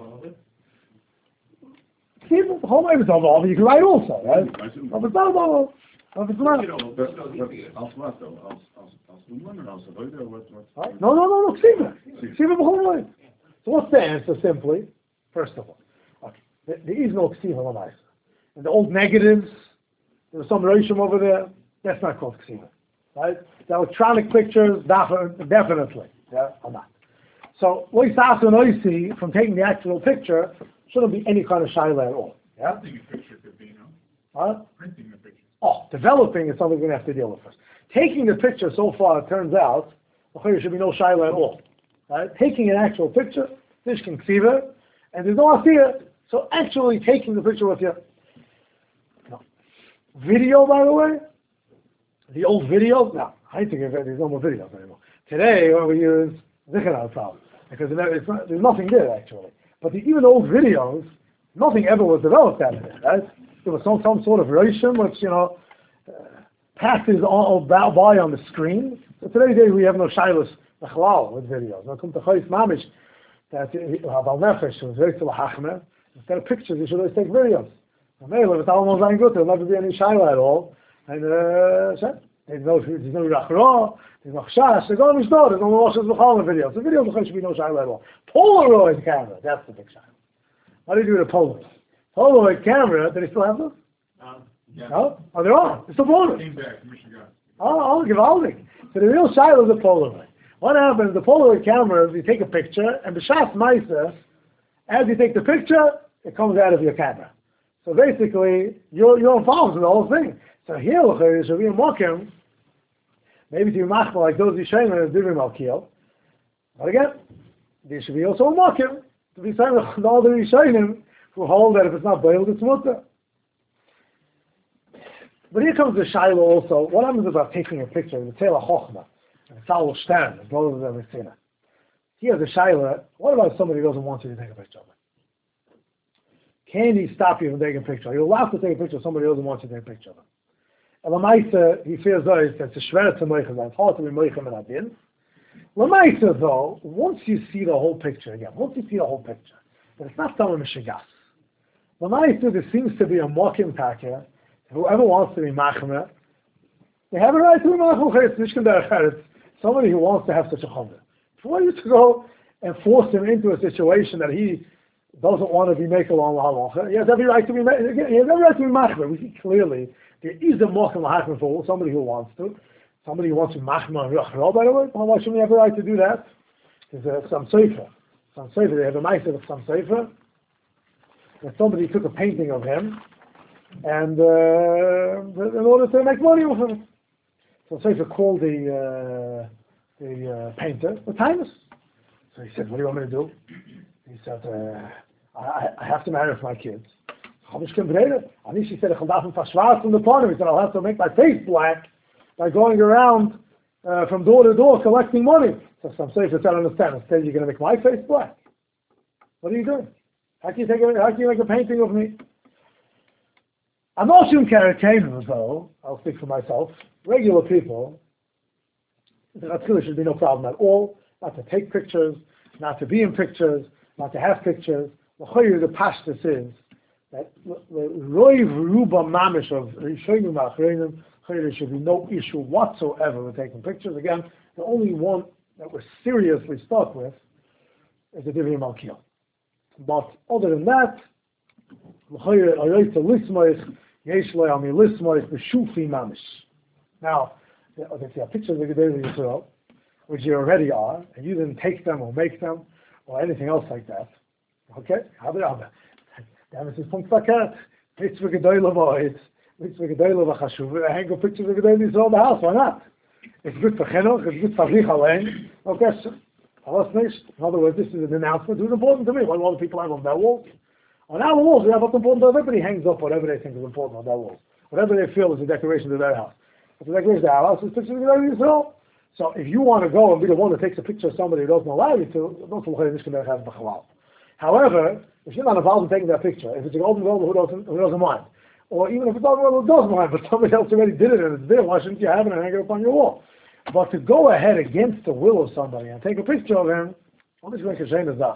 Ksiva, Chol Moed is over, you can write also, right? But it's not over. But it's not. Als wat though? Als, als, als Uman or als Avoida or what? what? No, no, no, no, ksiva. Ksiva b'Chol Moed. So what's the answer simply? First of all, okay, there, there is no ksiva l'maisa. And the old negatives, there's some rishim over there, that's not called ksiva. Right? The electronic pictures, definitely. Yeah, or not. So, loisasu noisi, from taking the actual picture, shouldn't be any kind of shayla at all. Yeah? Printing a picture could be, no? Huh? Printing a picture. Oh, developing is something we're going to have to deal with first. Taking the picture, so far, it turns out, there should be no shayla at all. Right? Taking an actual picture, fish can ksiva, and there's no asiya. So actually taking the picture with you. No. Video, by the way, the old videos, no, I think there's no more videos anymore. Today, what we use, Zichanal problem, because it's not, there's nothing there actually. But the, even old videos, nothing ever was developed out of it, right? There was some, some sort of relation which, you know, uh, passes on, by on the screen. So today we have no shilas nachlal with videos. Now come to Chayis Mamish, that Haval Nefesh was very to Hachmer. Instead of pictures, you should always take videos. Maybe if it's almost like good, there'll never be any shilah at all. And uh, there's no there's no rachra, there's no chash, there's no mishnah, there's no moshes b'chol videos. The videos should be no shilah at all. Polaroid camera, that's the big shilah. What do you do with a Polaroid? Polaroid camera, do they still have those? Um, yeah. No? Oh, they're on. It's still Polaroid. Came back from Michigan. Oh, I'll give holding. So the real shiloh is a Polaroid. What happens, the Polaroid cameras, you take a picture, and the shas ma'isa, as you take the picture, it comes out of your camera. So basically, you're, you're involved in the whole thing. So here, there should be a mokim, maybe to be machma like those Yishayim and Divim Al-Kiyel. But again, there should be also a mokim, to be saying that all the Yishayim who hold that if it's not boiled, it's mutter. But here comes the Shiloh also. What happens about taking a picture of the Tela Chochma, and the Tzal Stern, and both of them are seen. Here's the Shiloh. What about somebody who doesn't want you to take a picture of it? Can he stop you from taking a picture? You're allowed to take a picture of somebody who doesn't want you to take a picture of it. Lamaisa, he fears though, it's a shver to moichem, it's hard to be moichem and adin. Lamaisa though, once you see the whole picture again, once you see the whole picture, but it's not someone mishigas. Lamaisa, there seems to be a mokim takir. Whoever wants to be machmer, they have a right to be machmer. It's somebody who wants to have such a chomer. For you to go and force him into a situation that he doesn't want to be makel on lahalacha, he has every right to be. He has every right to be machmer. We see clearly there is a mokum lahachmer for somebody who wants to. Somebody who wants to be machmer and rachro. By the way, well, why shouldn't we have a right to do that? There's uh, some sefer, some sefer. They have a ma'aser of some sefer. That somebody took a painting of him, and uh, in order to make money with him, so sefer called the uh, the uh, painter the Timus. So he said, "What do you want me to do?" He said, uh, I, I have to marry for my kids. And he said, from the corner. He said, I'll have to make my face black by going around uh, from door to door collecting money. So some say, I don't understand. Instead, you're going to make my face black. What are you doing? How can you, take a, how can you make a painting of me? I'm not assuming Karakenu, though. I'll speak for myself. Regular people, there should be no problem at all. Not to take pictures, not to be in pictures, not to have pictures. The pashtus is that roiv ruba mamish of rishonim achreinim, there should be no issue whatsoever with taking pictures. Again, the only one that we're seriously stuck with is the Divrei Malkiel. But other than that, now, if you have pictures of the Gedei Yisrael, which you already are, and you didn't take them or make them, or anything else like that, okay? Aber, dann ist es Punkt verkehrt. Mitzvah Gedei Levoit, Mitzvah Gedei Levachashuv, I hang up pictures of the Gedei Yisrael in the house, why not? It's good for Chinuch, it's good for Rich Alein, no question. In other words, this is an announcement, it was important to me. What do all the people have on their walls? On our walls, we have what's important. Everybody hangs up whatever they think is important on their walls. Whatever they feel is a decoration to their house. If the decoration to their house is pictures of the Gedei Yisrael. So if you want to go and be the one that takes a picture of somebody who doesn't allow you to, don't have b'chalal. However, if you're not involved in taking that picture, if it's an open world who doesn't, who doesn't mind, or even if it's an open world who does mind, but somebody else already did it and it's there, why shouldn't you have it and hang it up on your wall? But to go ahead against the will of somebody and take a picture of him, well, this is like a shame as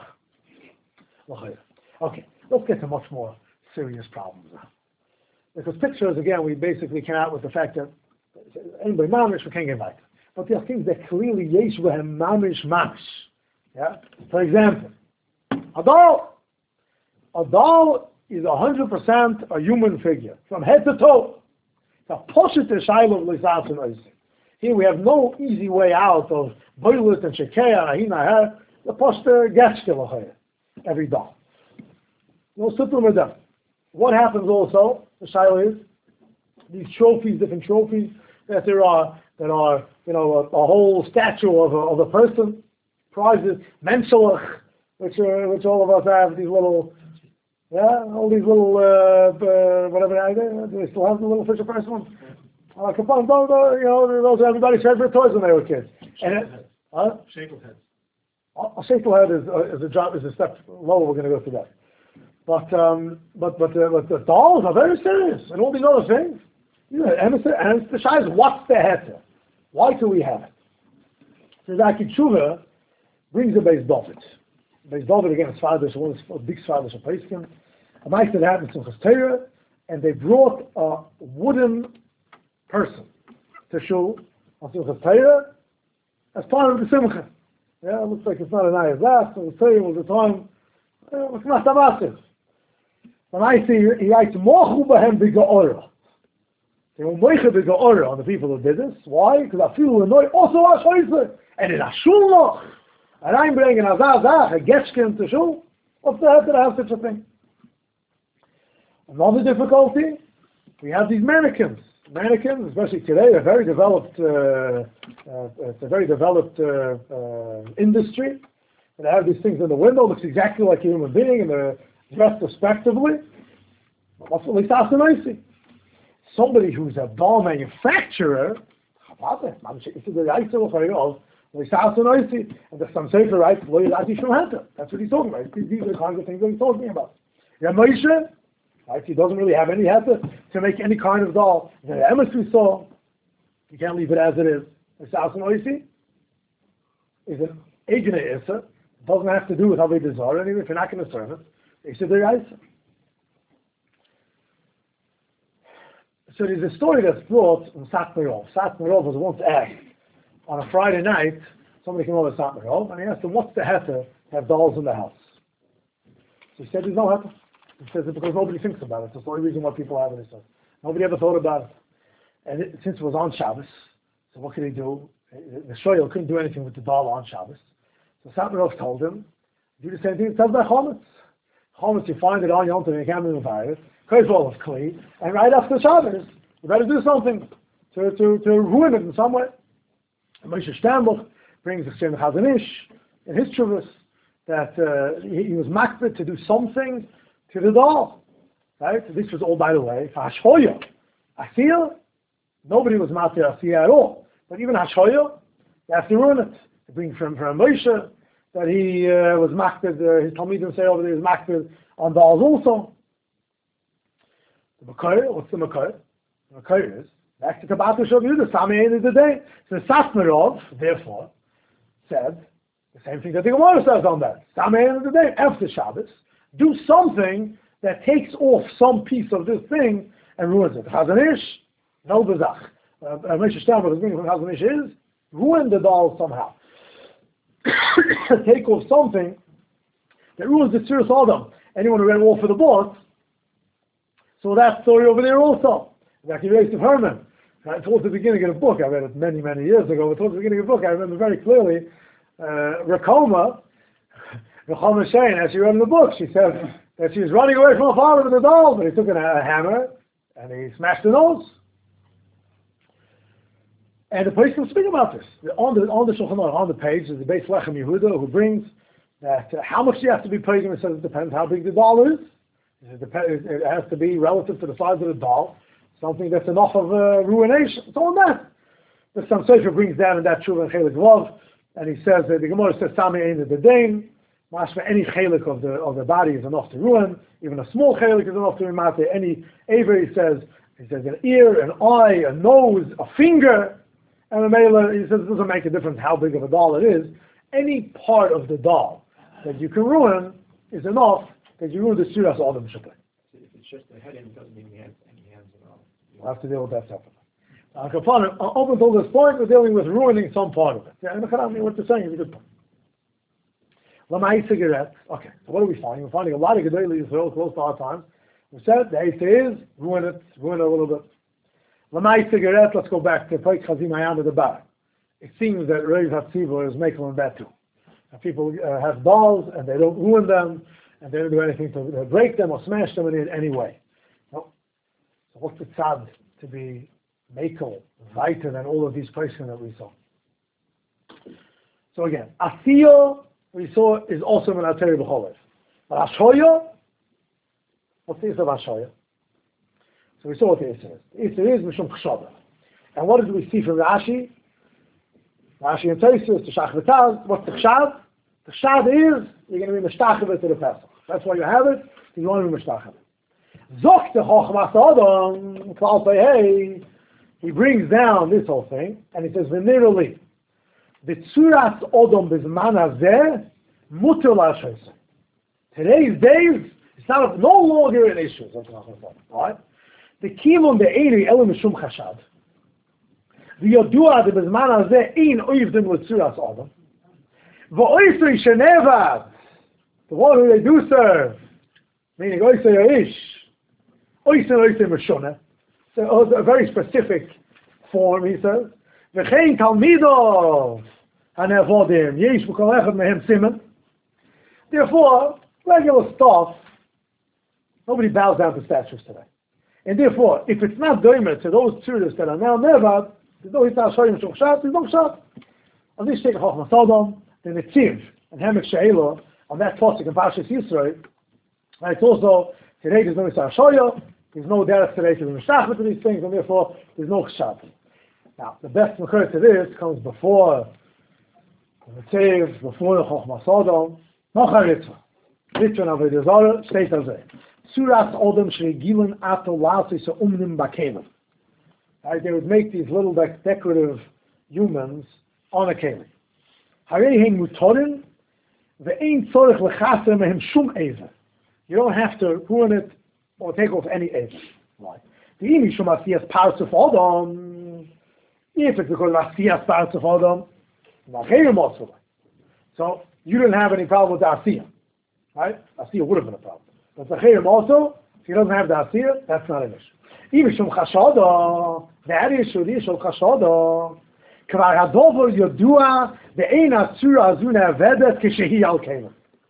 Okay, let's get to much more serious problems now. Because pictures, again, we basically came out with the fact that anybody mamish, we can't get back. But there are things that clearly yesh v'hem mamish mamish. Yeah? For example, a doll. A doll is one hundred percent a human figure, from head to toe. It's a poshut shayla of l'isas and oisik. Here we have no easy way out of boilet and shekeya and ahina. The poster getchke every doll. No simple with them. What happens also, the shayla is, these trophies, different trophies that there are, that are, you know, a, a whole statue of a, of a person, prizes, menschelach, which uh, which all of us have, these little, yeah, all these little, uh, uh, whatever, do they still have the little Fisher Price ones? Uh, you know, those are everybody's favorite toys when they were kids. And it, huh? Shakelhead. A shakelhead is, uh, is a job, is a step lower. We're going to go to that. But um, but but, uh, but the dolls are very serious, and all these other things. You know, and it's, and it's the shy is what's the heter? Why do we have it? So the Akitshuva brings the Beis David. Beis David again is father, so one is a big father of Peskin. A mice that happened to Chastera, and they brought a wooden person to show on Simchas Torah as part of the Simcha. Yeah, it looks like it's not an eye of that, so the Torah was a time, uh, it was not a massive. When I see, he writes, Mochu Bahem B'Ga'ora. They were Moicha B'Ga'ora on the people who did this. Why? Because I feel annoyed, also Ashoyze, and in Ashul noch. And I'm bringing a Zazach, a Getchkin to Shul. What's the head that I have such a thing? Another difficulty, we have these mannequins. Mannequins, especially today, are very developed. Uh, uh, it's a very developed uh, uh, industry. And they have these things in the window, looks exactly like a human being, and they're dressed respectably. What's at least asinasi? Somebody who's a doll manufacturer, and there's some safer rights. That's what he's talking about. These are the kinds of things that he's talking about. Yeah, Moshe. Right? He doesn't really have any heter to make any kind of doll. The emes we saw, you can't leave it as it is. The Sasan Oisi is an agent Issa. It doesn't have to do with how they desire anyway. If you're not going to serve it, they should do Isa. So there's a story that's brought from Satmarov. Satmarov was once asked on a Friday night, somebody came over to Satmarov and he asked him, what's the heter to have dolls in the house? So he said, there's no heter. He says it because nobody thinks about it. That's the only reason why people have it. He says. Nobody ever thought about it. And it, since it was on Shabbos, so what could he do? The Shoyal couldn't do anything with the doll on Shabbos. So Satmarov told him, do the same thing it tells about Chometz. Chometz, you find it on Yom Tov, and you can't move it. Curse all of Kli. And right after Shabbos, you better do something to, to, to ruin it in some way. And Moshe Sternbuch brings the Shem Chazon Ish in his Chuvas that uh, he, he was makbid to do something to the doll, right? This was all, by the way, for Hashhoya. Asiya, nobody was matir Asiya at all. But even Hashhoya, you have to ruin it. To bring from, from Moshe that he uh, was makbid, uh, his Talmidim say over there, he was makbid on dolls also. The Makar, what's the Makar? The Makar is, back to Kabbalah Shav Yehuda, Sami Ein is the day. So Satmarov, therefore, said The same thing that the Gemara says on that. Samein of the day, after Shabbos, do something that takes off some piece of this thing and ruins it. Chazon Ish, no bezach. Moshe Sternberg is meaning from Chazon Ish is ruin the doll somehow. Take off something that ruins the Tziras Adam. Anyone who read War for the Boss saw that story over there also. Like Yosef Herman. Uh, towards the beginning of the book, I read it many, many years ago, but towards the beginning of the book, I remember very clearly, uh, Rakoma, Rakoma Shane, as she read in the book, she said that she was running away from her father with a doll, but he took a, a hammer, and he smashed the nose. And the police can speak about this. On the, on the Shulchan Aruch, on the page, is the Beis Lechem Yehuda, who brings that uh, how much do you have to be paid, and it says it depends how big the doll is. It, depends, it has to be relative to the size of the doll. Something that's enough of a ruination. It's all that. The Sam Sofer brings down in that Tshuva and Chelik Vav, and he says that the Gemara says Sami Ein the Dain. Mashma, any chelik of the of the body is enough to ruin. Even a small chelik is enough to remate. Any aver, he says, he says an ear, an eye, a nose, a finger, and a mela. He says it doesn't make a difference how big of a doll it is. Any part of the doll that you can ruin is enough that you ruin the Tziras Adam Shabbat. If it's just the head, it doesn't mean he has any hands at all. We'll have to deal with that separately. Uh, up until this point, we're dealing with ruining some part of it. Yeah, and I mean, what you're saying is a good point. Lamai cigarettes. Okay, so what are we finding? We're finding a lot of Gedolei Yisrael close to our time. We said the answer is ruin it, ruin it a little bit. Lamai cigarettes. Let's go back to Peik Chazim Ayam of the Bar. It seems that Reiv Hatzivor is making on that too. And people uh, have dolls and they don't ruin them and they don't do anything to uh, break them or smash them in any way. No. So what's the tzad to be makel, weiter than all of these places that we saw? So again, Asiyo we saw is also in Ateri B'cholev. But Ashoya, what's the issue of Ashoya? So we saw what the issue is. The issue is Mishum Chshava. And what did we see from Rashi? Rashi and Tosis, Teshach V'taz, what's the Chshav? The Chshav is, you're going to be Meshtachavit to the Pesach. That's why you have it, because you want to be Meshtachavit. Zok the Chochmas Adam, Klal Pei, he brings down this whole thing, and he says, V'nirali, the Tzuras Odom Bizman Hazeh, Mutter La'ashes. Today's days, it's not, no longer an issue. Right? The Kimun the Eiri Elu Mishum Chashad. The Yodua the Bizman Hazeh in Oivdim L'Tzuras Odom. V'oisri Shenevad, the one who they do serve, meaning Oisri Ish, Oisri Oisri Meshoneh. So a very specific form, he says. V'chein Talmidov Hanevodim Yesh B'kol Echad Mehem Simen. Therefore, regular stuff, nobody bows down to statues today. And therefore, if it's not doimer to those tzuras that are now nevad, there's no hitzah shoyim shum shat, there's no shat. On this take Chochmas Sodom, the Netziv and Hemek She'elo, on that pasuk in Parshas Yisrael, and it's also today there's no hitzah shoyim, there's no derech today to be mishtachmet to these things, and therefore there's no shat. Now, the best makor to this comes before the Netziv, before the Chochmas Sodom, Nocha Ritzvah. Ritzvah Avodah Zarah, state as a Tzuras Odom Shregilan Ato Lasis Umnim Bakelim. Right, they would make these little like, decorative humans on a keli. Hareihin Mutorin, Ve'ein Tzorich Lechaser Mehem Shum Ezer. You don't have to ruin it or take off any Ezer. Right. The Imi Shum Asiyas Parts of Odom, if it's because of Asiyas Parts of Odom, Nacheirim also. So you didn't have any problem with the Asiyah. Right? Asiyah would have been a problem. But the Chayim also, if he doesn't have the Asiyah, that's not an issue. Even Shum Chashada, that issue, the issue of Chashada, Kvar Hadover Yodua, the Ein Asura Azuna Vedet Kishehi Al Keilim.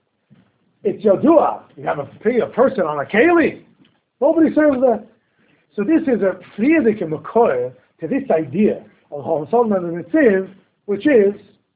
It's Yodua. You have a, a person on a Keli. Nobody serves that. So this is a Friedik and Makor to this idea of Chochmas Sodom and Netziv, which is,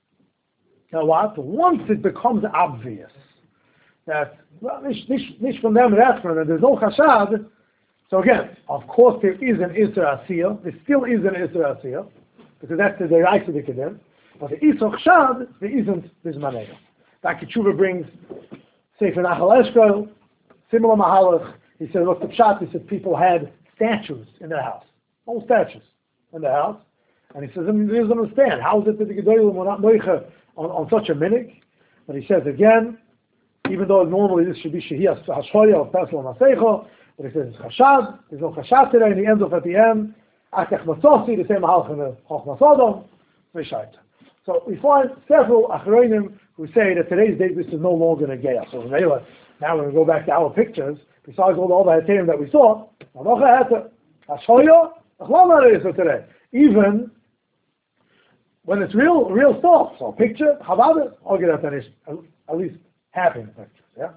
now what? Once it becomes obvious that well, nish, nish, nish from them and from them, there's no chashad. So again, of course there is an Isser Asiyah, there still is an Isser Asiyah, because that's the Deraisa Dikadem, but the Isser Chashad, there isn't this Manega. Daki Tshuva brings Sefer Nachal Eshkol, similar Mahalach, he said, look, the Pshat, he said people had statues in their house, old statues in their house, and he says, he doesn't understand, how is it that the Gedolim were not Moicha on, on such a minig, but he says again, even though normally this should be Shehiyas Hashchoya of Pesel Masecho, but he says it's Chashad, there's no Chashad today, and he ends off at the end, Atech Matzosi, the same Mahalch in the Chochmas Sodom, Vishaita. So we find several Achronim who say that today's date this is no longer a Geya. So now when we go back to our pictures, besides all the other Heterim that we saw, Hashchoya, Achlama today. Even when it's real, real stuff. So picture, Chavada, I'll get at at least half in the pictures. Yeah.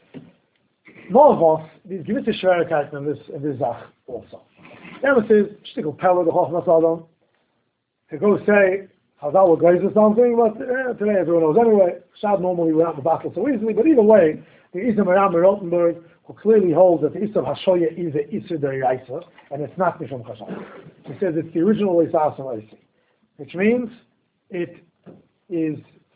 More of us, these give it to Schwerigkeiten in this in this Zach also. Then it says, Shtikl Pella, the Chochmas Adam, to go say, Chazal will graze or something, but eh, today everyone knows anyway. Shad normally we're not in the battle so easily, but either way, the Isam Aram Rotenberg, who clearly holds that the Isam Hashoya is a Isser Deraisa, and it's not Mishum Chashal. He says it's the original Isasam Oisi, which means it is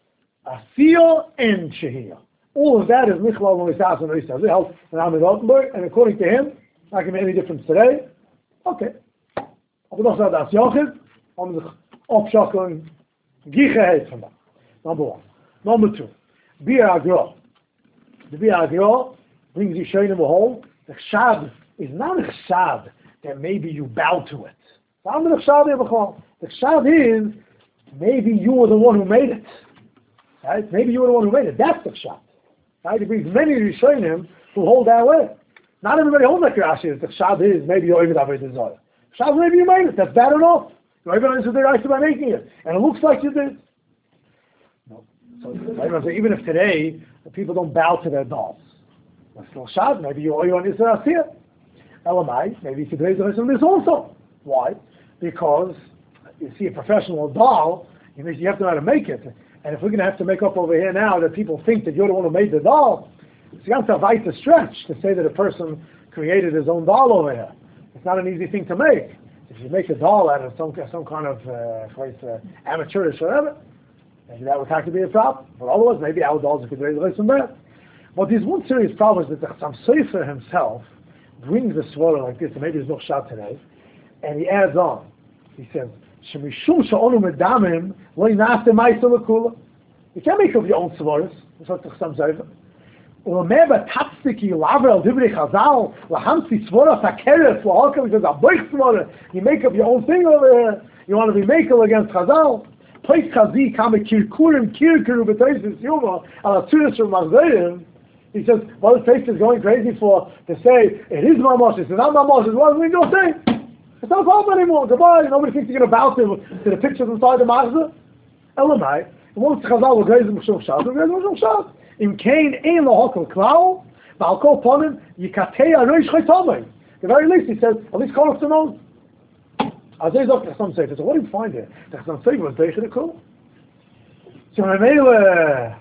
Asiyah and Shehiyah. All of that is Michlal and Isasam Oisi. They held in Aram Rotenberg, and according to him, not going to make any difference today. Okay. Aber doch sagt das Jochid, haben sich aufschackeln, Giche heet van dat. Number one. Number two. Bia Agro. The Bia Agro brings you showing him a whole. The Chshad is not a Chshad that maybe you bow to it. The Chshad The Chshad is maybe you were the one who made it. Right? Maybe you were the one who made it. That's the Chshad. Right? It brings many Rishonim who hold that way. Not everybody holds like Rashi. The Chshad is maybe you're even Avodah Zarah. Chshad maybe you made it. That's bad enough. You everyone is their right by making it, and it looks like you did. No. So even if today the people don't bow to their dolls, that's still Chshad. Maybe you owe you on Israel Asiyah. Elamai, maybe you could raise the on this also. Why? Because you see a professional doll, you have to know how to make it. And if we're going to have to make up over here now that people think that you're the one who made the doll, it's got to fight the stretch to say that a person created his own doll over here. It's not an easy thing to make. If you make a doll out of some some kind of uh, uh, amateurish or whatever, maybe that would have to be a problem. But otherwise, maybe our dolls could raise less than that. But there's one serious problem is that the Chassam Sofer himself brings the swallow like this, and maybe there's no shot today, and he adds on. He says, "Shemishum she'onu medamim lo yinaseh ma'aseh lekula." You can't make up your own swallows. That's what the Chassam Sofer. Remember, Tapstiki, Lavrel, Divrei Chazal, Lahamsi, Svora, Fakeres, Lahakam, because a boich Svora, you make up your own thing over here. You want to be makel against Chazal. Place Chazi, Kame Kirkurim, Kirkuru, B'Toisis, Yuma, Alaturis from Mazayim. He says, well, this place is going crazy for, to say, it is Mamosh, it's not Mamosh, it's what we don't say. It's not a problem anymore, goodbye, nobody thinks you're going to bow to, to the pictures inside the Mazda. Elamai, once Chazal will graze Mishum Shad, will graze Mishum Shad. In Cain, ein lohokol klau, ba'al upon him, yikatei aroish chaytomei. The very least, he says, at least call us to know. As they look at some say, so what do you find here? The Chassam Sofer was Beichid Akul. So Ramela,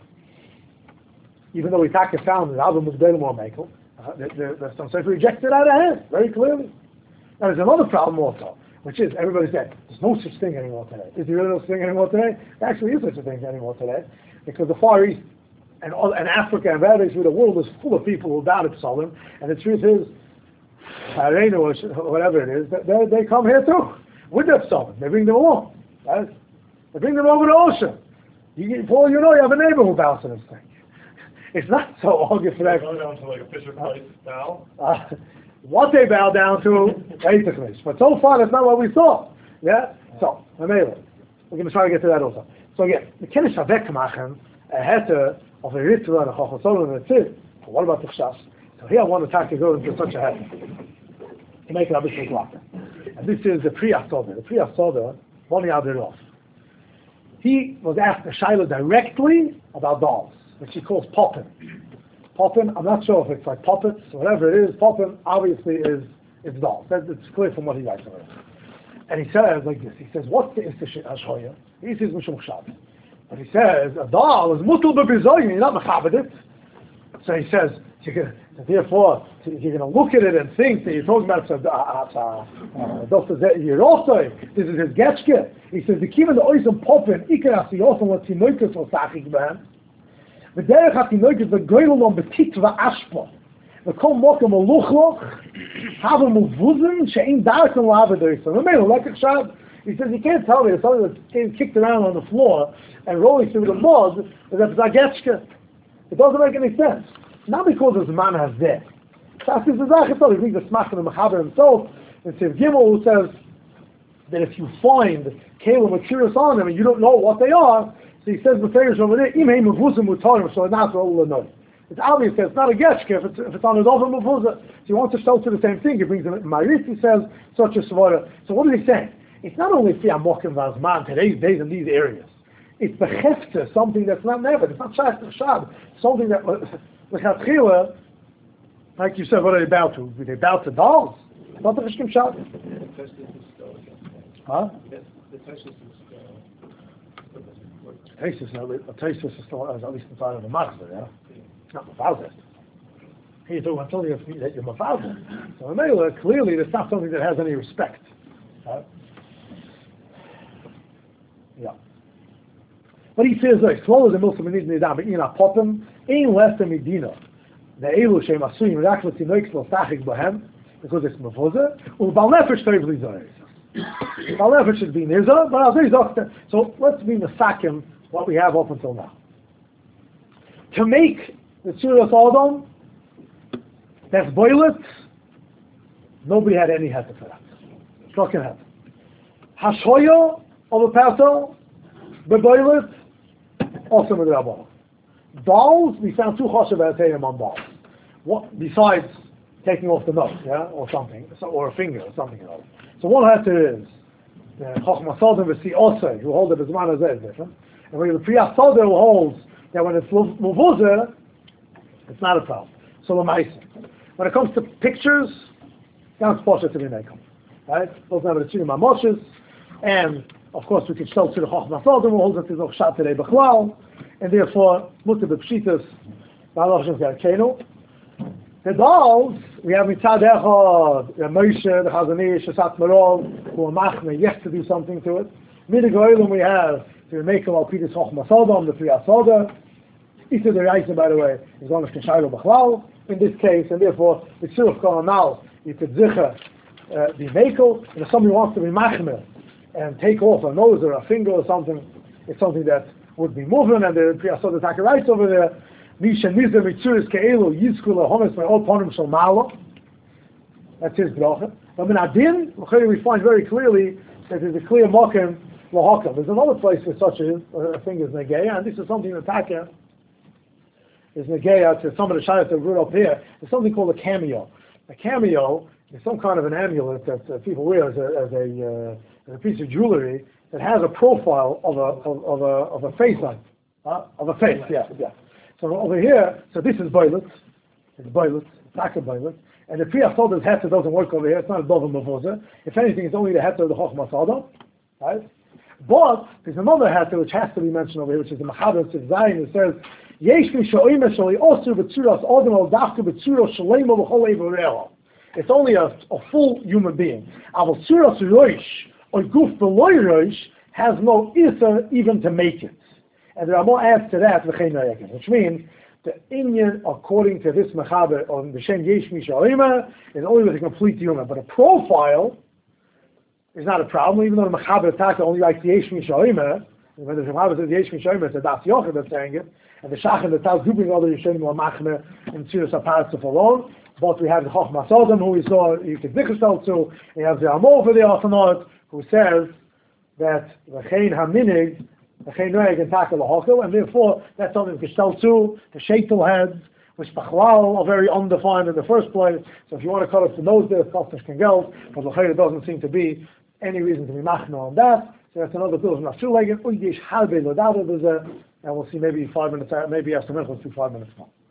even though we talked found that the album was Beilim or Mekel, the Chassam Sofer rejected it out of hand, very clearly. Now there's another problem also, which is, everybody said, there's no such thing anymore today. Is there really no such thing anymore today? There actually is such a thing anymore today, because the Far East, And, all, and Africa and various the world is full of people who bow to Psalm, and the truth is, Harenu or whatever it is, they, they come here too with their Psalm. They bring them along. Right? They bring them over the ocean. You, for all you know, you have a neighbor who bows to this thing. It's not so obvious for that. Go down to like a Fisher Price bow. Uh, what they bow down to, basically. But so far, that's not what we saw. Yeah. So, anyway, we're going to try to get to that also. So again, the Kenish Havek machen a heter of a ritual and a chachosol and a tzid. What about the chshas? So here I want to talk to go into such a head to make it a bit clearer. And this is the Priya Soda. The Priya Soda, Boni Adirov. He was asked a shaila directly about dolls, which he calls poppin. Poppin, I'm not sure if it's like puppets, whatever it is. Poppin obviously is is dolls. That's, it's clear from what he writes about it. And he says like this. He says, what's the Istish Hashoya? He says Mishum Chshad. But he says, a doll is mutal b'bizoyin, you're not mechabed it. So he says, you're gonna, therefore, you're going to look at it and think that you're talking about this is his getchke. He says, the kiven the oisem poppen, ikar asiyosam latinoikus or sachik ben. The derech hatinoikus, the goylolom betitva ashpo. The kol mokem aluchloch, have a muvuzin, she'in darken lavedoisam. The mele, like a shad, He says, you can't tell me that something that's getting kicked around on the floor and rolling through the mud is a zagetchka. It doesn't make any sense. Not because his man has there. That's his Zachar. He brings the Smach and the Mechaber himself in Siv Gimel, who says that if you find Kalim materials on them and you don't know what they are, so he says the Farish over there, Im heim mevuzim mutarim, so not all the know. It's obvious that it's not a getchka if it's, if it's on his over mevuzah. So he wants to show to the same thing. He brings in Marit, he says, such a svara. So what is he saying? It's not only Fi Amokim Vazman, today's days in these areas. It's the hefta, something that's not never. It's not shad, shad. Something that, l'chatchila, like you said, what are they about to? Are they about to dolls? Not the Rishkim shad. The Tosfos is still against that. Huh? The Tosfos is still. Taisus, a Taisus is still, at least inside of the Machzor, yeah? It's not Mafalzeh. Hey, so I'm telling you that you're Mafalzeh. So in Mela, clearly, there's not something that has any respect. Huh? Yeah. But he says, like, swallow the milk of Menid Nidam, but in a potem, ain't less than Medina. The Elu Shem Asuyim, Raklet Tinoik, Slostachik Bohem, because it's Mavuzah, or Balnefesh Tevli Zoyes. Balnefesh should be Nizah, but I'll say Zokta. So let's be Mesakim, what we have up until now. To make the Tzuras Adam, that's boilet, nobody had any heter for that. Shlokin heter. Hashoya of a Paso, the boilet, also with the Rabbah. Dolls, we found two choshev atayim on dolls. What besides taking off the nose, yeah, or something, so, or a finger, or something else. So one heter is the chochma sodim v'si osei, who hold the bezman azeh is different, and when the priyah sodim who holds that when it's muvuzah, it's not a problem. So the ma'isa. When it comes to pictures, that's posher to be makom, right? Those have the tzinim mamoshes, and of course we could show to the chochma sodim who holds that there's no shat today b'chlal. And therefore, mutter b'pshitas, ba'alochim k'arkeinu. The dolls, we have Mitzad Echad, the Moshe, the Chazon Ish, the Sat Marov, who are machne, yet to do something to it. Midig Oilim we have, to make them al Pidus Chochma Sodom, the Priya Soda. Issa the Reisen, by the way, is going to Shaylo B'chlal, in this case, and therefore, the Tzuruf Kolonal, you could zicha be makel, and if somebody wants to be machne, and take off a nose or a finger or something, it's something that would be moving, and the Priya Soda Taka writes over there, Misha Nizda Mitzuris Ke'elu Yizkul Homes by all Ponim Shal Mala. That's his bracha. But in Adin, we find very clearly that there's a clear mokim lahakam. There's another place where such a, a thing is negeya, and this is something that Taka is negeya to some of the shayat that wrote up here. There's something called a cameo. A cameo is some kind of an amulet that uh, people wear as a, as a, uh, as a piece of jewelry that has a profile of a of, of a of a face on, uh, of a face, yeah, yeah. So over here, so this is boilet, it's boilet, Taka boilet, and the Priya Soda's heter doesn't work over here. It's not a dovah mavoza. If anything, it's only the heter of the chochma soda, right? But there's another heter which has to be mentioned over here, which is the Machaber Tzif Zayin. It says, Yesh mi sho'ime shali osu b'tzuras odem al dafka b'tzuras shalema b'chol eivareho. It's only a, a full human being. Aval tzuras roish or guf beloy roish has no issa even to make it. And there are more adds to that, which means the Inyan, according to this Mechaber on the Shem Yesh Mi Shalima, is only with a complete human. But a profile is not a problem, even though the Mechaber Taka only writes Yesh Mi Shalima. When the Mechaber says Yesh Mi Shalima, it's a Das Yochid that's saying it. And the Shach and the Taz grouping all the Yeshenim or Machme in Tziras HaParatzuf alone. But we have the Chochma Sodom, who we saw, you could Zichestel to. We have the Amor for the Arfanot, who says that V'chein HaMinig, and therefore that's something we can sell to the shaitel heads, which bachlal are very undefined in the first place. So if you want to cut off the nose there, cost can go, but there doesn't seem to be any reason to be machna on that. So that's another bill from Nafshulegan. And we'll see maybe five minutes, maybe after minutes, let's do five minutes more.